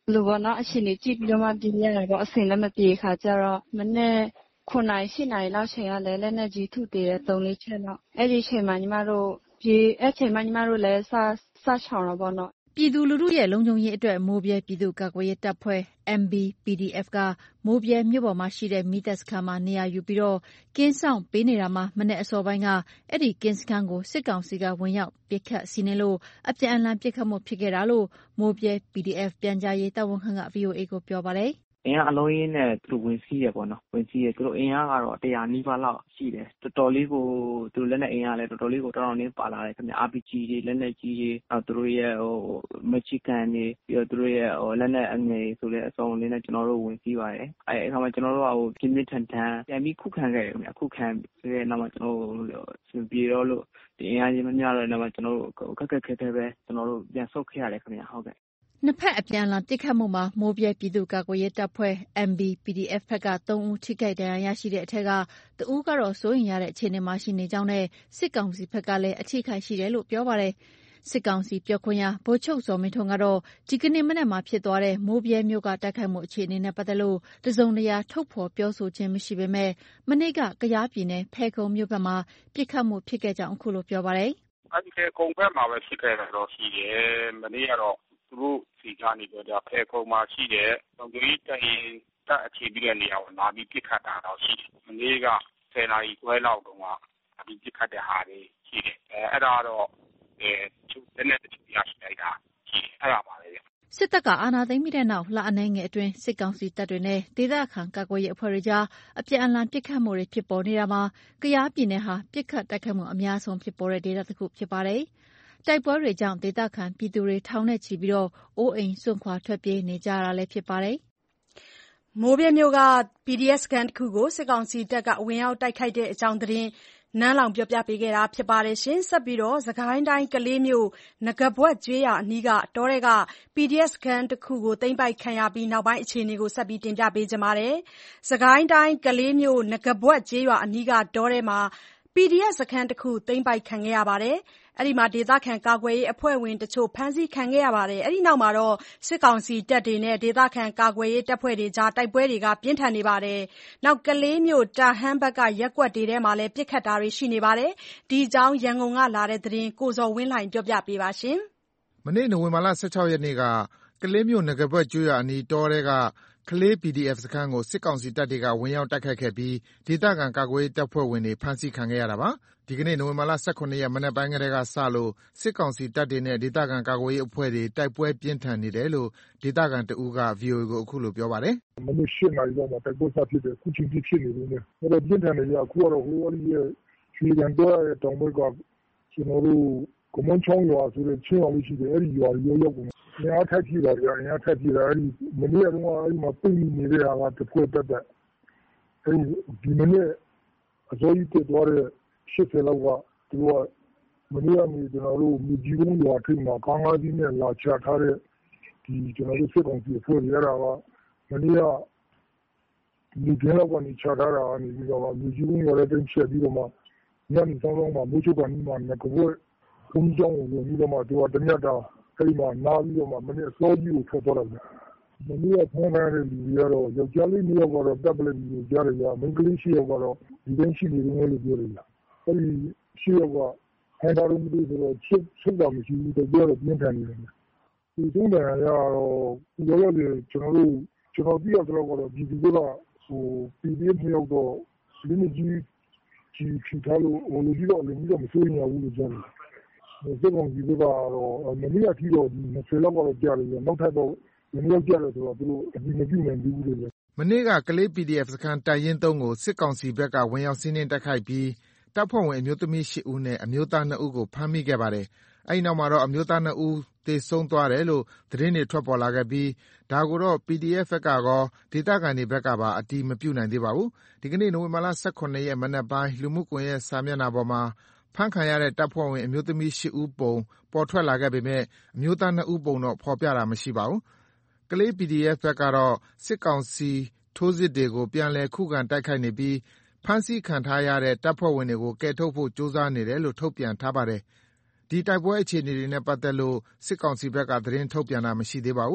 လူပေါ့နော်အချိန်ကြီးကြည့်ပြီးတော့မှပြရတယ်ပေါ့အစင်လည်းမပြေခါကြတော့မနေ့ခုနိုင်ရှိနိုင်လောက်ချိန်ကလည်းလက်နဲ့ကြီးထုတည်တဲ့သုံးလေးချက်တော့အဲ့ဒီချိန်မှာညီမတို့ပြေအဲ့ချိန်မှာညီမတို့လည်းစစချောင်းတော့ပေါ့နော်ပြည်သူလူထုရဲ့လုံခြုံရေးအတွက်မိုးပြဲပြည်သူ့ကာကွယ်ရေးတပ်ဖွဲ့ M B P D F ကမိုးပြဲမြို့ပေါ်မှာရှိတဲ့မီးတပ်စခန်းမှာနေရာယူပြီးတော့ကင်းဆောင်ပေးနေတာမှာမနေ့အစောပိုင်းကအဲ့ဒီကင်းစခန်းကိုစစ်ကောင်စီကဝင်ရောက်ပစ်ခတ်စီးနင်းလို့အပြန်အလှန်ပစ်ခတ်မှုဖြစ်ခဲ့တာလို့မိုးပြဲ P D F ပြန်ကြားရေးတာဝန်ခံက V O A ကိုပြောပါတယ်အင်အားအလုံးရင်းနဲ့သူတို့ဝင်စီးရပေါ့နော်ဝင်စီးရသူတို့အင်အားကတော့တရာနီးပါးလောက်ရှိတယ်တော်တော်လေးကိုသူတို့လက်နဲ့အင်အားလည်းတော်တော်လေးကိုတောင်းတောင်းလေးပါလာတယ်ခင်ဗျ R P G တွေလက်နဲ့ကြီးတွေနောက်သူတို့ရဲ့ဟိုမချီကန်တွေပြီးတော့သူတို့ရဲ့ဟိုလက်နဲ့အငယ်ဆိုတဲ့အစုံလေးနဲ့ကျွန်တော်တို့ဝင်စီးပါတယ်အဲအခါမှာကျွန်တော်တို့ကဟိုပြင်းပြင်းထန်ထန်ပြန်ပြီးခုခံခဲ့တယ်ခင်ဗျခုခံခဲ့တဲ့နောက်မှာကျွန်တော်တို့စင်ပြေတော့လို့ဒီအင်အားကြီးမများတော့တဲ့နောက်မှာကျွန်တော်တို့ခက်ခက်ခဲခဲပဲကျွန်တော်တို့ပြန်ဆုတ်ခဲ့ရတယ်ခင်ဗျဟုတ်ကဲ့နှစ်ဖက်အပြန်အလှန်ပစ်ခတ်မှုမှာမိုးပြဲပြည်သူ့ကာကွယ်ရေးတပ်ဖွဲ့ M B P D F ဘက်ကသုံးဦးထိခိုက်ဒဏ်ရာရရှိတဲ့အထက်ကတဦးကတော့စိုးရိမ်ရတဲ့အခြေအနေမှာရှိနေကြောင်းနဲ့စစ်ကောင်စီဘက်ကလည်းအထိခိုက်ရှိတယ်လို့ပြောပါတယ်။စစ်ကောင်စီပြောခွင့်ရဗိုလ်ချုပ်ဇော်မင်းထွန်းကတော့ဒီကနေ့မနက်မှာဖြစ်သွားတဲ့မိုးပြဲမြို့ကတိုက်ခိုက်မှုအခြေအနေနဲ့ပတ်သက်လို့တစုံတရာထုတ်ဖော်ပြောဆိုခြင်းမရှိပေမဲ့မနေ့ကကယားပြည်နယ်ဖဲခုံမြို့ဘက်မှာပစ်ခတ်မှုဖြစ်ခဲ့ကြောင်းအခုလိုပြောပါတယ်။အဲဒီဖဲခုံဘက်မှာပဲဖြစ်ခဲ့တာတော့ရှိတယ်။မနေ့ကတော့သူတို့စီကနေတော့ဒါဖဲခုံမှာရှိတဲ့လုံခြုံရေးတပ်ရင်တပ်အခြေပြီးတဲ့နေရာကိုလာပြီးပြစ်ခတ်တာတော့ရှိတယ်။မနေ့ကဆယ်နာရီခွဲလောက်တုန်းကဒီပြစ်ခတ်တဲ့ဟာတွေရှိတယ်။အဲအဲ့ဒါတော့အဲသူတဲ့တဲ့သူရရှိလိုက်တာရှိတယ်။အဲ့ဒါပါပဲ။စစ်တပ်ကအာဏာသိမ်းပြီးတဲ့နောက်လအနည်းငယ်အတွင်းစစ်ကောင်စီတပ်တွေနဲ့ဒေသခံကာကွယ်ရေးအဖွဲ့တွေကြားအပြန်အလှန်ပစ်ခတ်မှုတွေဖြစ်ပေါ်နေတာမှာကယားပြည်နယ်ဟာပစ်ခတ်တိုက်ခိုက်မှုအများဆုံးဖြစ်ပေါ်တဲ့ဒေသတစ်ခုဖြစ်ပါတယ်။တိုက်ပွဲတွေကြောင့်ဒေသခံပြည်သူတွေထောင်နဲ့ချီပြီးတော့အိုးအိမ်စွန့်ခွာထွက်ပြေးနေကြတာလည်းဖြစ်ပါတယ်။မိုးပြဲမြို့က P D F စခန်းတစ်ခုကိုစစ်ကောင်စီတပ်ကဝင်ရောက်တိုက်ခိုက်တဲ့အကြောင်းသတင်းနန်းလောင်ပြောပြပေးခဲ့တာဖြစ်ပါတယ်ရှင်။ဆက်ပြီးတော့စကိုင်းတိုင်းကလေးမြို့နဂဘွက်ကျွေးရအနီးကတောထဲက P D F စခန်းတစ်ခုကိုသိမ်းပိုက်ခံရပြီးနောက်ပိုင်းအခြေအနေကိုဆက်ပြီးတင်ပြပေးကြပါမယ်။စကိုင်းတိုင်းကလေးမြို့နဂဘွက်ကျွေးရအနီးကတောထဲမှာ P D F စခန်းတစ်ခုသိမ်းပိုက်ခံခဲ့ရပါတယ်။အဲ့ဒီမှာဒေသခံကာကွယ်ရေးအဖွဲ့ဝင်တချို့ဖမ်းဆီးခံခဲ့ရပါတယ်။အဲ့ဒီနောက်မှာတော့စစ်ကောင်စီတပ်တွေနဲ့ဒေသခံကာကွယ်ရေးတပ်ဖွဲ့တွေကြားတိုက်ပွဲတွေကပြင်းထန်နေပါတယ်။နောက်ကလေးမျိုးတာဟန်းဘက်ကရက်ကွက်တွေထဲမှာလည်းပြစ်ခတ်တာတွေရှိနေပါတယ်။ဒီအကြောင်းရန်ကုန်ကလာတဲ့သတင်းကိုဇော်ဝင်းလှိုင်ပြောပြပေးပါရှင်။မနေ့နိုဝင်ဘာလ十၆ရက်နေ့ကကလေးမျိုးငကဘွက်ကျွေးရအနီးတောထဲကကလေး P D F စခန်းကိုစစ်ကောင်စီတပ်တွေကဝင်ရောက်တိုက်ခိုက်ခဲ့ပြီးဒေသခံကာကွယ်ရေးတပ်ဖွဲ့ဝင်တွေဖမ်းဆီးခံခဲ့ရတာပါ။ဒီကနေ့နိုဝင်ဘာလ十၇ရက်မနက်ပိုင်းကတည်းကစလို့စစ်ကောင်စီတပ်တွေနဲ့ဒေသခံကာကွယ်ရေးအဖွဲ့တွေတိုက်ပွဲပြင်းထန်နေတယ်လို့ဒေသခံတဦးက V O A ကိုအခုလိုပြောပါတယ်။မနေ့၈နာရီလောက်မှာတိုက်ပွဲစဖြစ်တယ်ခုချိန်ထိဖြစ်နေတယ်။အဲ့တော့ပြင်းထန်နေရအခုကတော့ဟိုအရီရဲ့ရွှေရန်တော့တောင်ဘက်ကကျွန်တော်တို့ကမွန်ချောင်းရွာဆိုတဲ့ချင်းအောင်ရှိတယ်အဲ့ဒီရွာရောရောက်ကုန်။ညာထက်ကြည့်ပါဗျာညာထက်ကြည့်တာအဲ့ဒီမနေ့ကတော့အဲ့ဒီမှာပြင်းနေတဲ့ဟာကတစ်ဖွဲ့တက်တဲ့အဲ့ဒီဒီမနေ့အစိုးရတက်သွားတဲ့ရှစ်ဆယ်လောက်ကသူကမနေ့ကနေကျွန်တော်တို့မြကြီးကုန်းရွာထိပ်မှာကားငါးစီးနဲ့လာချထားတဲ့ဒီကျွန်တော်တို့စစ်ကောင်စီအဖွဲ့တွေရတာကမနေ့ကဒီကျင်းလောက်ကနေချထားတာကနေပြီးတော့မြကြီးကုန်းရွာတဲ့တင်ချက်ပြီးတော့မှညနေဆောင်ဆောင်မှာမိုးချုပ်ကနေမှငကဘွက်ဘုံကြောင်းကိုဝင်ပြီးတော့မှသူကတညက်တာအဲ့ဒီမှာနားပြီးတော့မှမနေ့အစောကြီးကိုထွက်သွားတယ်မနေ့ကဖမ်းထားတဲ့လူတွေကတော့ယောက်ျားလေးမျိုးကတော့တပ်ပလက်ကြီးကြားရရမိန်းကလေးရှိယောက်ကတော့ဒီတိုင်းရှိနေတယ်လို့ပြောတယ်အဲ့ဒီရှိယောက်ကဟန်တာရုံးတွေဆိုတော့ချစ်ချစ်တာမရှိဘူးတကယ်တော့ပြင်းထန်နေတယ်ဒီတုန်းကရတော့ရောရောလေကျွန်တော်တို့ကျွန်တော်သိရတော့ကတော့ဒီဒီကဟို P D F ရောက်တော့ဒီနေ့ကြီးကြီးချထားလို့ဟိုလူကြီးတော့လည်းကြီးတော့မစိုးရင်ရဘူးလို့ပြောတယ်စစ်ကောင်စီကတော့မနေ့ကထိတော့ဒီနှစ်ဆယ်လောက်ကတော့ကြားတယ်နောက်ထပ်တော့ဒီနေ့ကြားတယ်ဆိုတော့သူတို့အပြီးမပြုနိုင်ဘူးလို့ပြောမနေ့ကကလေး P D F စခန်းတိုင်ရင်သုံးကိုစစ်ကောင်စီဘက်ကဝင်ရောက်စီးနင်းတိုက်ခိုက်ပြီးတပ်ဖွဲ့ဝင်အမျိုးသမီး၈ဦးနဲ့အမျိုးသား၂ဦးကိုဖမ်းမိခဲ့ပါတယ်။အဲဒီနောက်မှာတော့အမျိုးသား၂ဦးသေဆုံးသွားတယ်လို့သတင်းတွေထွက်ပေါ်လာခဲ့ပြီးဒါကိုတော့ P D F ဘက်ကရောဒေသခံတွေဘက်ကပါအတည်မပြုနိုင်သေးပါဘူး။ဒီကနေ့နိုဝင်ဘာလ十၇ရက်မနက်ပိုင်းလူမှုကွန်ရက်စာမျက်နှာပေါ်မှာဖမ်းခံရတဲ့တပ်ဖွဲ့ဝင်အမျိုးသမီး၈ဦးပုံပေါ်ထွက်လာခဲ့ပေမဲ့အမျိုးသား၂ဦးပုံတော့ဖော်ပြတာမရှိပါဘူး။ကလေး P D F ဘက်ကတော့စစ်ကောင်စီထိုးစစ်တွေကိုပြန်လည်ခုခံတိုက်ခိုက်နေပြီးဖမ်းဆီးခံထားရတဲ့တပ်ဖွဲ့ဝင်တွေကိုကယ်ထုတ်ဖို့ကြိုးစားနေတယ်လို့ထုတ်ပြန်ထားပါတယ်။ဒီတိုက်ပွဲအခြေအနေတွေနဲ့ပတ်သက်လို့စစ်ကောင်စီဘက်ကသတင်းထုတ်ပြန်တာမရှိသေးပါဘူး။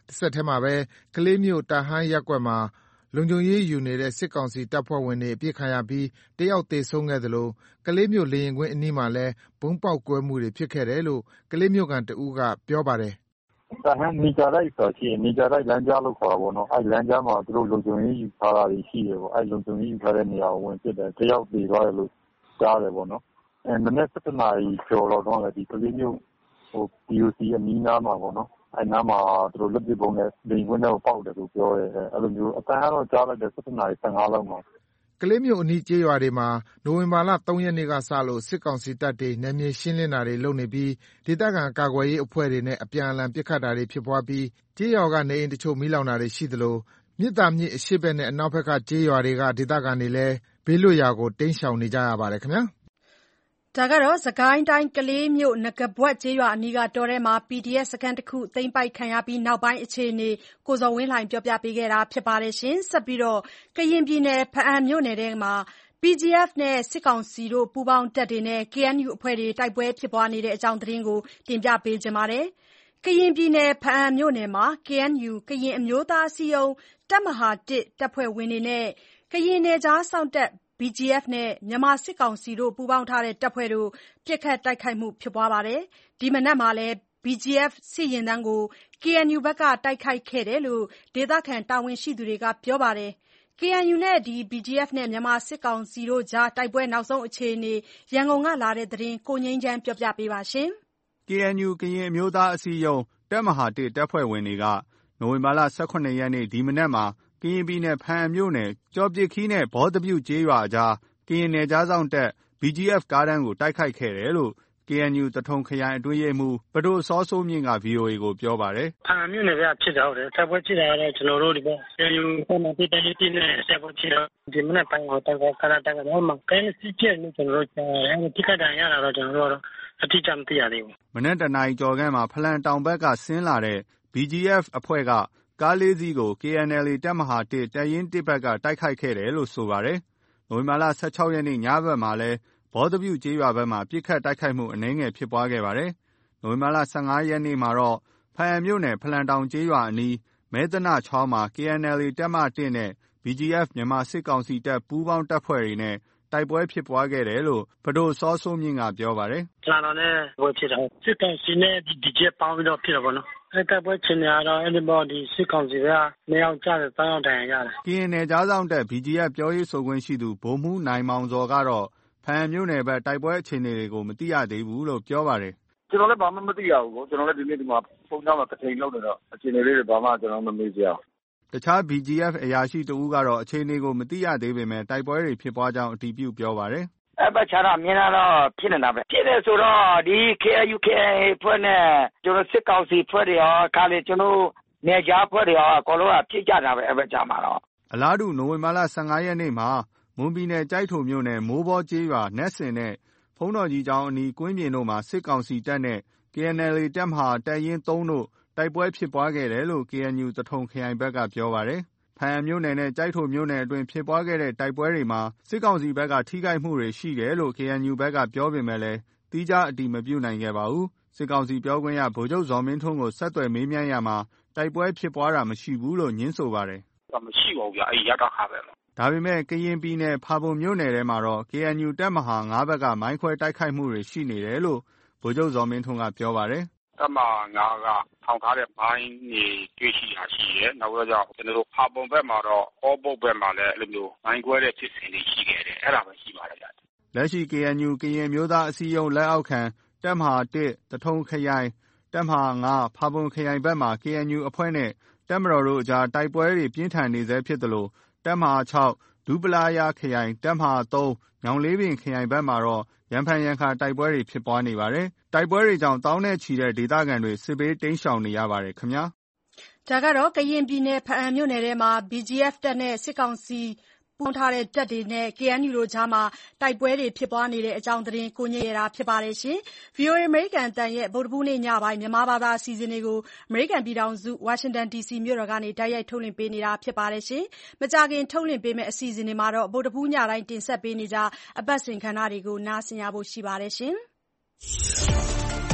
။တဆက်တည်းမှာပဲကလေးမြို့တာဟန်းရပ်ကွက်မှာလုံခြုံရေးယူနေတဲ့စစ်ကောင်စီတပ်ဖွဲ့ဝင်တွေအပစ်ခံရပြီးတယောက်သေဆုံးခဲ့သလိုကလေးမြို့လေယာဉ်ကွင်းအနီးမှာလည်းဗုံးပေါက်ကွဲမှုတွေဖြစ်ခဲ့တယ်လို့ကလေးမြို့ခံတဦးကပြောပါတယ်။တာဟန်းနေကြလိုက်ဆိုရှိရင်နေကြလိုက်လမ်းကြားလို့ခေါ်တာပေါ့နော်။အဲလမ်းကြားမှာသူတို့လုံခြုံရေးယူထားတာရှိတယ်ပေါ့။အဲလုံခြုံရေးယူထားတဲ့နေရာကိုဝင်ပစ်တယ်။တယောက်သေသွားတယ်လို့ကြားတယ်ပေါ့နော်။အဲမနေ့၁၁နာရီကျော်တော့တော့လေဒီကလေးမြို့ဟို P O C အနီးနားမှာပေါ့နော်။အဲနားမှာသူတို့လက်ပစ်ဗုံးနဲ့လေယာဉ်ကွင်းထဲကိုပေါက်တယ်လို့ပြောတယ်။အဲလိုမျိုးအတန်းကတော့ကြားလိုက်တယ်၁၁နာရီ၁၅လောက်မှာကလေးမြို့အနီးကျေးရွာတွေမှာနိုဝင်ဘာလ၃ရက်နေ့ကစလို့စစ်ကောင်စီတပ်တွေနယ်မြေရှင်းလင်းတာတွေလုပ်နေပြီးဒေသခံကာကွယ်ရေးအဖွဲ့တွေနဲ့အပြန်အလှန်ပစ်ခတ်တာတွေဖြစ်ပွားပြီးကျေးရွာကနေအိမ်တချို့မီးလောင်တာတွေရှိသလိုမြစ်တာမြစ်အရှေ့ဘက်နဲ့အနောက်ဘက်ကကျေးရွာတွေကဒေသခံတွေလည်းဘေးလွတ်ရာကိုတိမ်းရှောင်နေကြရပါတယ်ခင်ဗျာဒါကတော့စကိုင်းတိုင်းကလေးမြို့နဂဘွက်ကျေးရွာအနီးကတောထဲမှာ P D F စခန်းတစ်ခုသိမ်းပိုက်ခံရပြီးနောက်ပိုင်းအခြေအနေကိုဇော်ဝင်းလှိုင်ပြောပြပေးခဲ့တာဖြစ်ပါတယ်ရှင်ဆက်ပြီးတော့ကရင်ပြည်နယ်ဖအံမြို့နယ်ထဲမှာ P G F နဲ့စစ်ကောင်စီတို့ပူးပေါင်းတပ်တွေနဲ့ K N U အဖွဲ့တွေတိုက်ပွဲဖြစ်ပွားနေတဲ့အကြောင်းသတင်းကိုတင်ပြပေးချင်ပါတယ်ကရင်ပြည်နယ်ဖအံမြို့နယ်မှာ K N U ကရင်အမျိုးသားအစည်းအရုံးတပ်မဟာတစ်တပ်ဖွဲ့ဝင်တွေနဲ့ကရင်နယ်ခြားစောင့်တပ် B G F နဲ့မြန်မာစစ်ကောင်စီတို့ပူးပေါင်းထားတဲ့တပ်ဖွဲ့တို့ပစ်ခတ်တိုက်ခိုက်မှုဖြစ်ပွားပါတယ်ဒီမနက်မှာလည်း B G F စစ်ယာဉ်တန်းကို K N U ဘက်ကတိုက်ခိုက်ခဲ့တယ်လို့ဒေသခံတာဝန်ရှိသူတွေကပြောပါတယ်K N U နဲ့ B G F နဲ့မြန်မာစစ်ကောင်စီတို့ကြားတိုက်ပွဲနောက်ဆုံးအခြေအနေရန်ကုန်ကလာတဲ့သတင်းကိုငြိမ်းချမ်းပြောပြပေးပါရှင်။ K N U ကရင်အမျိုးသားအစည်းအရုံးတပ်မဟာတစ်တပ်ဖွဲ့ဝင်တွေကနိုဝင်ဘာလ၁၇ရက်နေ့ဒီမနက်မှာကရင်ပြည်နယ်ဖအံမြို့နယ်ကြော်ပစ်ခီးနဲ့ဘောတပြုတ်ကျေးရွာအကြားကရင်နယ်ခြားစောင့်တပ် B G F ကားတန်းကိုတိုက်ခိုက်ခဲ့တယ်လို့ K N U သထုံခရိုင်အတွင်းရေးမှူးပဒိုစောစိုးမြင့်က V O A ကိုပြောပါတယ်။ဖအံမြို့နယ်ကဖြစ်တာဟုတ်တယ်တိုက်ပွဲဖြစ်တာကတော့ကျွန်တော်တို့ဒီပေါ့ K N U ကမှပြည်တိုင်ပြည်နဲ့ဆက်ဖို့ဖြစ်တော့ဒီမနေ့ပိုင်းတော့တိုက်ပွဲကလာတိုက်တော့မှကဲစစ်ကျလို့ကျွန်တော်တို့ကြားတယ်အဲဒီခက်တန်ရတာတော့ကျွန်တော်တို့အတိအကျမသိရသေးဘူး။မနေ့တနင်္လာရီကျော်ခန့်မှာဖလန်တောင်ဘက်ကဆင်းလာတဲ့ B G F အဖွဲ့ကကားလေးစီးကို K N L A တပ်မဟာတစ်တပ်ရင်းတစ်ဘက်ကတိုက်ခိုက်ခဲ့တယ်လို့ဆိုပါတယ်။နိုဝင်ဘာလ၁၆ရက်နေ့ညဘက်မှာလည်းဘောတပြုတ်ကျေးရွာဘက်မှာပြစ်ခတ်တိုက်ခိုက်မှုအနည်းငယ်ဖြစ်ပွားခဲ့ပါတယ်။နိုဝင်ဘာလ၁၅ရက်နေ့မှာတော့ဖအံမြို့နယ်ဖလန်တောင်ကျေးရွာအနီးမဲသနချောင်းမှာ K N L A တပ်မတစ်နဲ့ B G F မြန်မာစစ်ကောင်စီတပ်ပူးပေါင်းတပ်ဖွဲ့တွေနဲ့တိုက်ပွဲဖြစ်ပွားခဲ့တယ်လို့ပဒိုစောစိုးမြင့်ကပြောပါတယ်။ဖလန်တောင်နဲ့ပွဲဖြစ်တာစစ်ကောင်စီနဲ့ B G F ပေါင်းပြီးတော့ဖြစ်တာပေါ့နော်။အဲတိုက်ပွဲချင်းနေတော့အဲ့ဒီဘောဒီစစ်ကောင်စီကနေအောင်ကြတယ်တောင်းတန်ရတယ်။ကရင်နယ်ကြားဆောင်တပ် B G F ပြောရေးဆိုခွင့်ရှိသူဗိုလ်မှူးနိုင်မောင်စောကတော့ဖအံမြို့နယ်ဘက်တိုက်ပွဲအခြေအနေတွေကိုမသိရသေးဘူးလို့ပြောပါတယ်။ကျွန်တော်လည်းဘာမှမသိရဘူးကိုကျွန်တော်လည်းဒီနေ့ဒီမှာပုံသားမှာကထိန်လောက်နေတော့အခြေအနေလေးတွေဘာမှကျွန်တော်မမေ့ကြအောင်။တခြား B G F အရာရှိတဦးကတော့အခြေအနေကိုမသိရသေးပေမဲ့တိုက်ပွဲတွေဖြစ်ပွားကြောင်းအတည်ပြုပြောပါတယ်။အဲ့ဘက်ခြားတော့မြင်လာတော့ဖြစ်နေတာပဲဖြစ်တယ်ဆိုတော့ဒီ K N U K N A ဖွဲ့နဲ့ကျွန်တော်စစ်ကောင်စီဖွဲ့တွေရောခါလေကျွန်တော်နေကြားဖွဲ့တွေရောအကုန်လုံးကဖြစ်ကြတာပဲအဲ့ဘက်ခြားမှာတော့အလားတူနိုဝင်ဘာလ၁၅ရက်နေ့မှာမွန်ပြည်နယ်ကြိုက်ထုံမြို့နယ်မိုးဘောကျေးရွာနက်စင်နဲ့ဖုံးတော်ကြီးကျောင်းအနီးကွင်းပြင်တို့မှာစစ်ကောင်စီတပ်နဲ့ K N L A တပ်မဟာတပ်ရင်း၃တို့တိုက်ပွဲဖြစ်ပွားခဲ့တယ်လို့ K N U သထုံခရိုင်ဘက်ကပြောပါတယ်။ဖအံမြို့နယ်နဲ့ကြိုက်ထုံမြို့နယ်အတွင်းဖြစ်ပွားခဲ့တဲ့တိုက်ပွဲတွေမှာစစ်ကောင်စီဘက်ကထိခိုက်မှုတွေရှိတယ်လို့ K N U ဘက်ကပြောပေမဲ့လည်းသီးခြားအတည်မပြုနိုင်ခဲ့ပါဘူး။စစ်ကောင်စီပြောခွင့်ရဗိုလ်ချုပ်ဇော်မင်းထွန်းကိုဆက်သွယ်မေးမြန်းရာမှာတိုက်ပွဲဖြစ်ပွားတာမရှိဘူးလို့ညင်းဆိုပါတယ်။မရှိပါဘူးဗျအဲ့ရတာခါပဲဒါပေမဲ့ကရင်ပြည်နယ်ဖာပွန်မြို့နယ်ထဲမှာတော့ K N U တပ်မဟာ၅ဘက်ကမိုင်းခွဲတိုက်ခိုက်မှုတွေရှိနေတယ်လို့ဗိုလ်ချုပ်ဇော်မင်းထွန်းကပြောပါတယ်။တပ်မဟာ၅ကထောင်ထားတဲ့မိုင်းတွေတွေ့ရှိတာရှိတယ်။နောက်တော့ကြောင့်ကျွန်တော်တို့ဖာပွန်ဘက်မှာတော့အောပုတ်ဘက်မှာလည်းအဲ့လိုမျိုးမိုင်းခွဲတဲ့ဖြစ်စဉ်တွေရှိခဲ့တယ်။အဲ့ဒါပဲရှိပါတယ်ဗျ။လက်ရှိ K N U ကရင်မျိုးသားအစည်းအရုံးလက်အောက်ခံတပ်မဟာတစ်တထုံခရိုင်တပ်မဟာ၅ဖာပွန်ခရိုင်ဘက်မှာ K N U အဖွဲ့နဲ့တပ်မတော်တို့အကြားတိုက်ပွဲတွေပြင်းထန်နေဆဲဖြစ်သလိုတပ်မဟာ၆ဒူးပလာယာခရိုင်တပ်မဟာ၃ညောင်လေးပင်ခရိုင်ဘက်မှာတော့ရံဖန်ရံခါတိုက်ပွဲတွေဖြစ်ပွားနေပါတယ်။တိုက်ပွဲတွေကြောင့်တောင်းနဲ့ချီတဲ့ဒေသခံတွေစစ်ဘေးတိမ်းရှောင်နေရပါတယ်ခင်ဗျာ။ဒါကတော့ကရင်ပြည်နယ်ဖအံမြို့နယ်ထဲမှာ B G F တပ်နဲ့စစ်ကောင်စီပူးပေါင်းထားတဲ့တပ်တွေနဲ့ K N U တို့ကြားမှာတိုက်ပွဲတွေဖြစ်ပွားနေတဲ့အကြောင်းသတင်းကိုညွှန်ရတာဖြစ်ပါတယ်ရှင်။ V O A အမေရိကန်တန်ရဲ့ဗုဒ္ဓဘူးနေ့ညပိုင်းမြန်မာဘာသာအစီအစဉ်တွေကိုအမေရိကန်ပြည်ထောင်စုဝါရှင်တန် D C မြို့တော်ကနေတိုက်ရိုက်ထုတ်လွှင့်ပေးနေတာဖြစ်ပါတယ်ရှင်။မကြာခင်ထုတ်လွှင့်ပေးမယ့်အစီအစဉ်တွေမှာတော့ဗုဒ္ဓဘူးညတိုင်းတင်ဆက်ပေးနေကြအပတ်စဉ်ခန္ဓာတွေကိုနားဆင်ရဖို့ရှိပါတယ်ရှင်။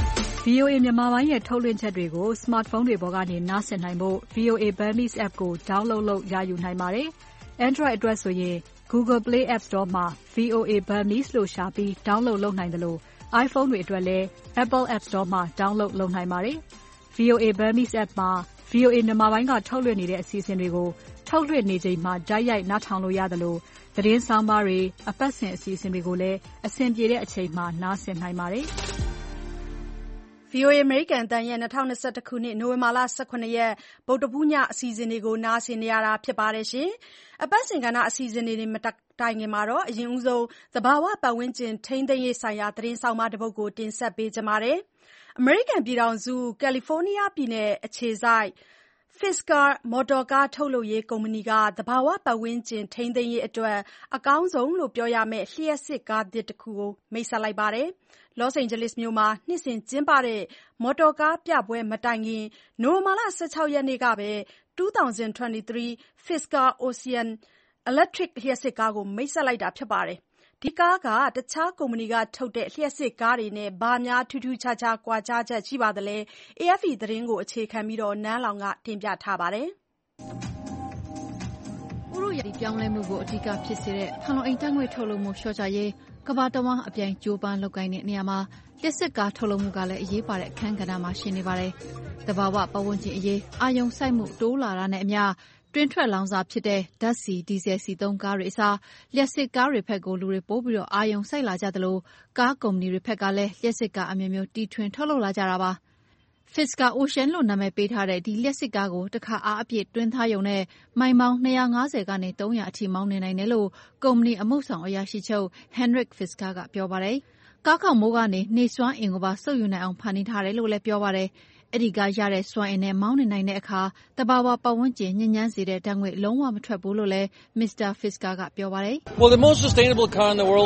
ဗွီအိုအေ မြန်မာပိုင်းရဲ့ထုတ်လွှင့်ချက်တွေကို smartphone တွေပေါ်ကနေနားဆင်နိုင်ဖို့ ဗွီအိုအေ Burmese app ကို download လုပ်ရယူနိုင်ပါတယ်။ Android အတွက်ဆိုရင် Google Play App Store မှာ ဗွီအိုအေ Burmese လို့ရှာပြီး download လုပ်နိုင်သလို iPhone တွေအတွက်လည်း Apple App Store မှာ download လုပ်နိုင်ပါတယ်။ ဗွီအိုအေ Burmese app မှာ ဗွီအိုအေ မြန်မာပိုင်းကထုတ်လွှင့်နေတဲ့အစီအစဉ်တွေကို ထုတ်လွှင့်နေချိန်မှာတိုက်ရိုက်နားထောင်လို့ရသလိုသတင်းဆောင်းပါးတွေ၊အပတ်စဉ်အစီအစဉ်တွေကိုလည်းအဆင်ပြေတဲ့အချိန်မှာနားဆင်နိုင်ပါတယ်။ဗွီအိုအေ အမေရိကန်အသံရဲ့၂၀၂၁ခုနှစ်နိုဝင်ဘာလ၁၇ရက်ဗုဒ္ဓဟူးညအစီအစဉ်တွေကိုနားဆင်နေရတာဖြစ်ပါတယ်။အပတ်စဉ်ကဏ္ဍအစီအစဉ်တွေမတိုင်ခင်မှာတော့အရင်ဦးဆုံးသဘာဝပတ်ဝန်းကျင်ထိန်းသိမ်းရေးဆိုင်ရာသတင်းဆောင်းပါးတစ်ပုဒ်ကိုတင်ဆက်ပေးကြပါမယ်။အမေရိကန်ပြည်ထောင်စုကယ်လီဖိုးနီးယားပြည်နယ်အခြေစိုက် Fisker မော်တော်ကားထုတ်လုပ်ရေးကုမ္ပဏီကသဘာဝပတ်ဝန်းကျင်ထိန်းသိမ်းရေးအတွက်အကောင်းဆုံးလို့ပြောရမယ့်လျှပ်စစ်ကားသစ်တစ်ခုကိုမိတ်ဆက်လိုက်ပါတယ်။ Los Angeles မြို့မှာနှစ်စဉ်ကျင်းပတဲ့မော်တော်ကားပြပွဲမတိုင်ခင်နိုဝင်ဘာလ၁၆ရက်နေ့ကပဲ၂၀၂၃ Fisker Ocean အီလက်ထရစ်လျှပ်စစ်ကားကိုမိတ်ဆက်လိုက်တာဖြစ်ပါတယ်။ဒီကားကတခြားကုမ္ပဏီကထုတ်တဲ့လျှပ်စစ်ကားတွေနဲ့ဘာများထူးထူးခြားခြားကွာခြားချက်ရှိပါသလဲ A F P သတင်းကိုအခြေခံပြီးနန်းလောင်ဝ်ကတင်ပြထားပါတယ်။ဥတုရာသီပြောင်းလဲမှုကိုအဓိကဖြစ်စေတဲ့ဖန်လုံအိမ်ဓာတ်ငွေ့ထုတ်လွှတ်မှုလျှော့ချရေးကမ္ဘာတဝန်းအပြိုင်ကြိုးပမ်းလုပ်ကိုင်တဲ့နေရာမှာလျှပ်စစ်ကားထုတ်လုပ်မှုကလည်းအရေးပါတဲ့အခန်းကဏ္ဍမှာရှိနေပါတယ်။သဘာဝပတ်ဝန်းကျင်အရေးအာရုံစိုက်မှုတိုးလာတာနဲ့အမျှတွင်းထွက်လောင်စာဖြစ်တဲ့ဓာတ်ဆီ၊ဒီဇယ်ဆီသုံးကားတွေအစားလျှပ်စစ်ကားတွေဘက်ကိုလူတွေပိုပြီးအာရုံစိုက်လာကြသလိုကားကုမ္ပဏီတွေဘက်ကလည်းလျှပ်စစ်ကားအမျိုးမျိုးတီထွင်ထုတ်လုပ်လာကြတာပါ။ Fisker Ocean လို့နာမည်ပေးထားတဲ့ဒီလျှပ်စစ်ကားကိုတခါအားအပြည့်တွင်းထားရုံနဲ့မိုင်ပေါင်း၂၅၀ကနေ၃၀၀အထိမောင်းနှင်နိုင်တယ်လို့ကုမ္ပဏီအမှုဆောင်အရာရှိချုပ် Henrik Fisker ကပြောပါတယ်။ကားခေါင်မိုးကနေနေစွမ်းအင်ကိုပါစုပ်ယူနိုင်အောင်ဖန်တီးထားတယ်လို့လည်းပြောပါတယ်။အဲဒီကရတဲ့စွမ်းအင်နဲ့မောင်းနှင်နိုင်တဲ့အခါသဘာဝပတ်ဝန်းကျင်ညစ်ညမ်းစေတဲ့ဓာတ်ငွေ့လုံးဝမထွက်ဘူးလို့လည်း မစ္စတာ Fisker ကပြောပါတယ်။ "ဒီကားကလျှပ်စစ်သက်သက်ကားမဟုတ်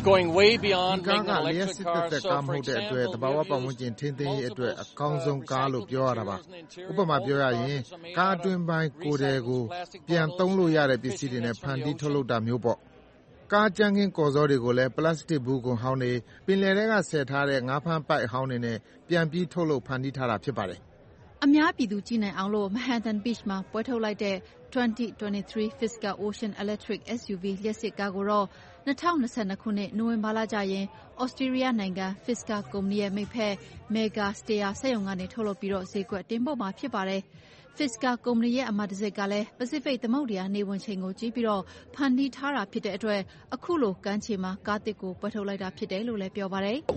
တဲ့အတွက်သဘာဝပတ်ဝန်းကျင်ထိန်းသိမ်းရေးအတွက်အကောင်းဆုံးကားလို့ပြောရတာပါ။ဥပမာပြောရရင်ကားအတွင်းပိုင်းကိုယ်ထည်ကိုပြန်သုံးလို့ရတဲ့ပစ္စည်းတွေနဲ့ဖန်တီးထုတ်လုပ်တာမျိုးပေါ့။ကားကြမ်းခင်းကော်ဇောတွေကိုလည်းပလတ်စတစ်ဘူးခွံဟောင်းတွေပင်လယ်ထဲကဆယ်ထားတဲ့ငါးဖမ်းပိုက်အဟောင်းတွေနဲ့ပြန်ပြီးထုတ်လုပ်ဖန်တီးထားတာဖြစ်ပါတယ်။ "အများပြည်သူကြည့်နိုင်အောင်လို့ Manhattan Beach မှာပွဲထုတ်လိုက်တဲ့၂၀၂၃ Fisker Ocean Electric အက်စ် ယူ ဗီ လျှပ်စစ်ကားကိုတော့၂၀၂၂ခုနှစ်နိုဝင်ဘာလကျရင်သြစတြီးယားနိုင်ငံ Fisker ကုမ္ပဏီရဲ့မိတ်ဖက် Megger Steyr စက်ရုံကနေထုတ်လုပ်ပြီးဈေးကွက်တင်ပို့မှာဖြစ်ပါတယ်။ Fisker ကုမ္ပဏီရဲ့အမတ်တံဆိပ်ကလည်းပစိဖိတ်သမုဒ္ဒရာနေဝင်ချိန်ကိုကြည့်ပြီးဖန်တီးထားတာဖြစ်တဲ့အတွက်အခုလိုကမ်းခြေမှာကားသစ်ကိုပွဲထုတ်လိုက်တာဖြစ်တယ်လို့လည်းပြောပါတယ်။ "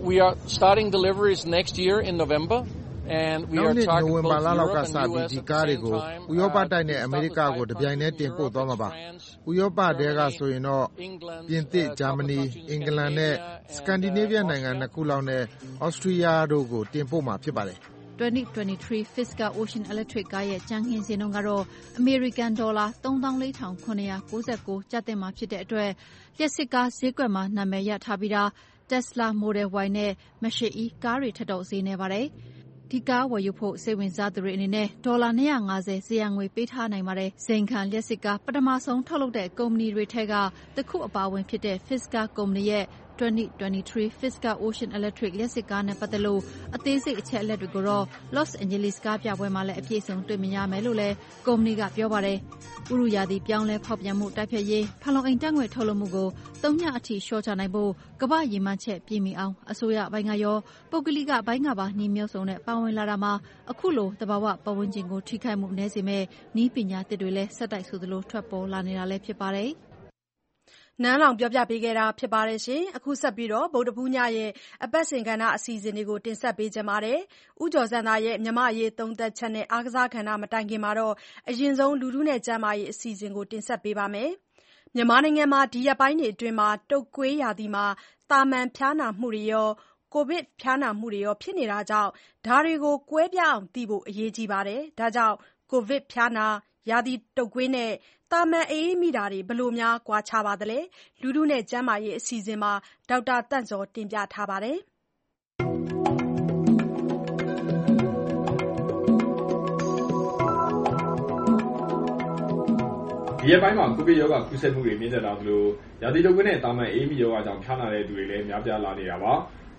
နောက်နှစ်နိုဝင်ဘာလလောက်ကစပြီးဒီကားတွေကိုဥရောပတိုက်နဲ့အမေရိကကိုတပြိုင်တည်းတင်ပို့သွားမှာပါ။ဥရောပထဲကဆိုရင်တော့ပြင်သစ်၊ဂျာမနီ၊အင်္ဂလန်နဲ့စကန်ဒီနေးဗီးယားနိုင်ငံနှစ်ခုလောက်နဲ့သြစတြီးယားတို့ကိုတင်ပို့မှာဖြစ်ပါတယ်။၂၀၂၃ Fisker Ocean Electric ကားရဲ့ကြမ်းခင်းဈေးနှုန်းကတော့အမေရိကန်ဒေါ်လာသုံးသောင်းလေးထောင်ခုနှစ်ရာ၉၉ကျပ်သင့်မှာဖြစ်တဲ့အတွက်လျှပ်စစ်ကားဈေးကွက်မှာနာမည်ရထားပြီးသား Tesla Model Y နဲ့ Mercedes-E ကားတွေထက်တော့ဈေးနည်းပါတယ်။ဒီကားဝယ်ယူဖို့စိတ်ဝင်စားသူတွေအနေနဲ့ဒေါ်လာ၂၅၀စရံငွေပေးထားနိုင်ပါတယ်။ဇိမ်ခံလျှပ်စစ်ကားပထမဆုံးထုတ်လုပ်တဲ့ကုမ္ပဏီတွေထဲကတခုအပါအဝင်ဖြစ်တဲ့ Fisker ကုမ္ပဏီရဲ့၂၀၂၃ Fisker Ocean Electric လျှပ်စစ်ကားနဲ့ပတ်သက်လို့အသေးစိတ်အချက်အလက်တွေကိုတော့ Los Angeles ကားပြပွဲမှာလည်းအပြည့်အစုံတွေ့မြင်ရမယ်လို့လည်းကုမ္ပဏီကပြောပါတယ်။ဥတုရာသီပြောင်းလဲဖောက်ပြန်မှုတိုက်ဖျက်ရေးဖန်လုံအိမ်ဓာတ်ငွေ့ထုတ်လွှတ်မှုကိုသုညအထိလျှော့ချနိုင်ဖို့ကမ္ဘာ့ရည်မှန်းချက်ပြည့်မီအောင်အစိုးရပိုင်းကရောပုဂ္ဂလိကပိုင်းကပါနည်းမျိုးစုံနဲ့ပါဝင်လာတာမှာအခုလိုသဘာဝပတ်ဝန်းကျင်ကိုထိခိုက်မှုနည်းစေမယ့်နည်းပညာသစ်တွေလည်းဆက်တိုက်ဆိုသလိုထွက်ပေါ်လာနေတာလည်းဖြစ်ပါတယ်။နန်းလောင်ပြောပြပေးခဲ့တာဖြစ်ပါတယ်။အခုဆက်ပြီးဗုဒ္ဓဟူးညရဲ့အပတ်စဉ်ကဏ္ဍအစီအစဉ်တွေကိုတင်ဆက်ပေးကြပါမယ်။ဦးကျော်ဇံသာရဲ့မြန်မာ့အရေးသုံးသပ်ချက်နဲ့အားကစားကဏ္ဍမတိုင်ခင်မှာအရင်ဆုံးလူထုနဲ့ကျန်းမာရေးအစီအစဉ်ကိုတင်ဆက်ပေးပါမယ်။မြန်မာနိုင်ငံမှာဒီရက်ပိုင်းတွေအတွင်းတုပ်ကွေးရာသီမှာသာမန်ဖျားနာမှုတွေရောကိုဗစ်ဖျားနာမှုတွေရောဖြစ်နေတာကြောင့်ဒါတွေကိုကွဲပြားအောင်သိဖို့အရေးကြီးပါတယ်။ဒါကြောင့်ကိုဗစ်ဖျားနာ၊ရာသီတုပ်ကွေးနဲ့သာမန်အအေးမိတာတွေဘယ်လိုကွာခြားပါသလဲ။လူထုနဲ့ကျန်းမာရေးအစီအစဉ်မှာဒေါက်တာသန့်ဇော်တင်ပြထားပါတယ်။ဒီရက်ပိုင်းမှာကိုဗစ်ရောဂါကူးစက်မှုတွေမြင့်တက်လာသလိုရာသီတုပ်ကွေးနဲ့သာမန်အအေးမိရောဂါကြောင့်ဖျားနာတဲ့သူတွေလည်းများပြားလာနေတာပါ။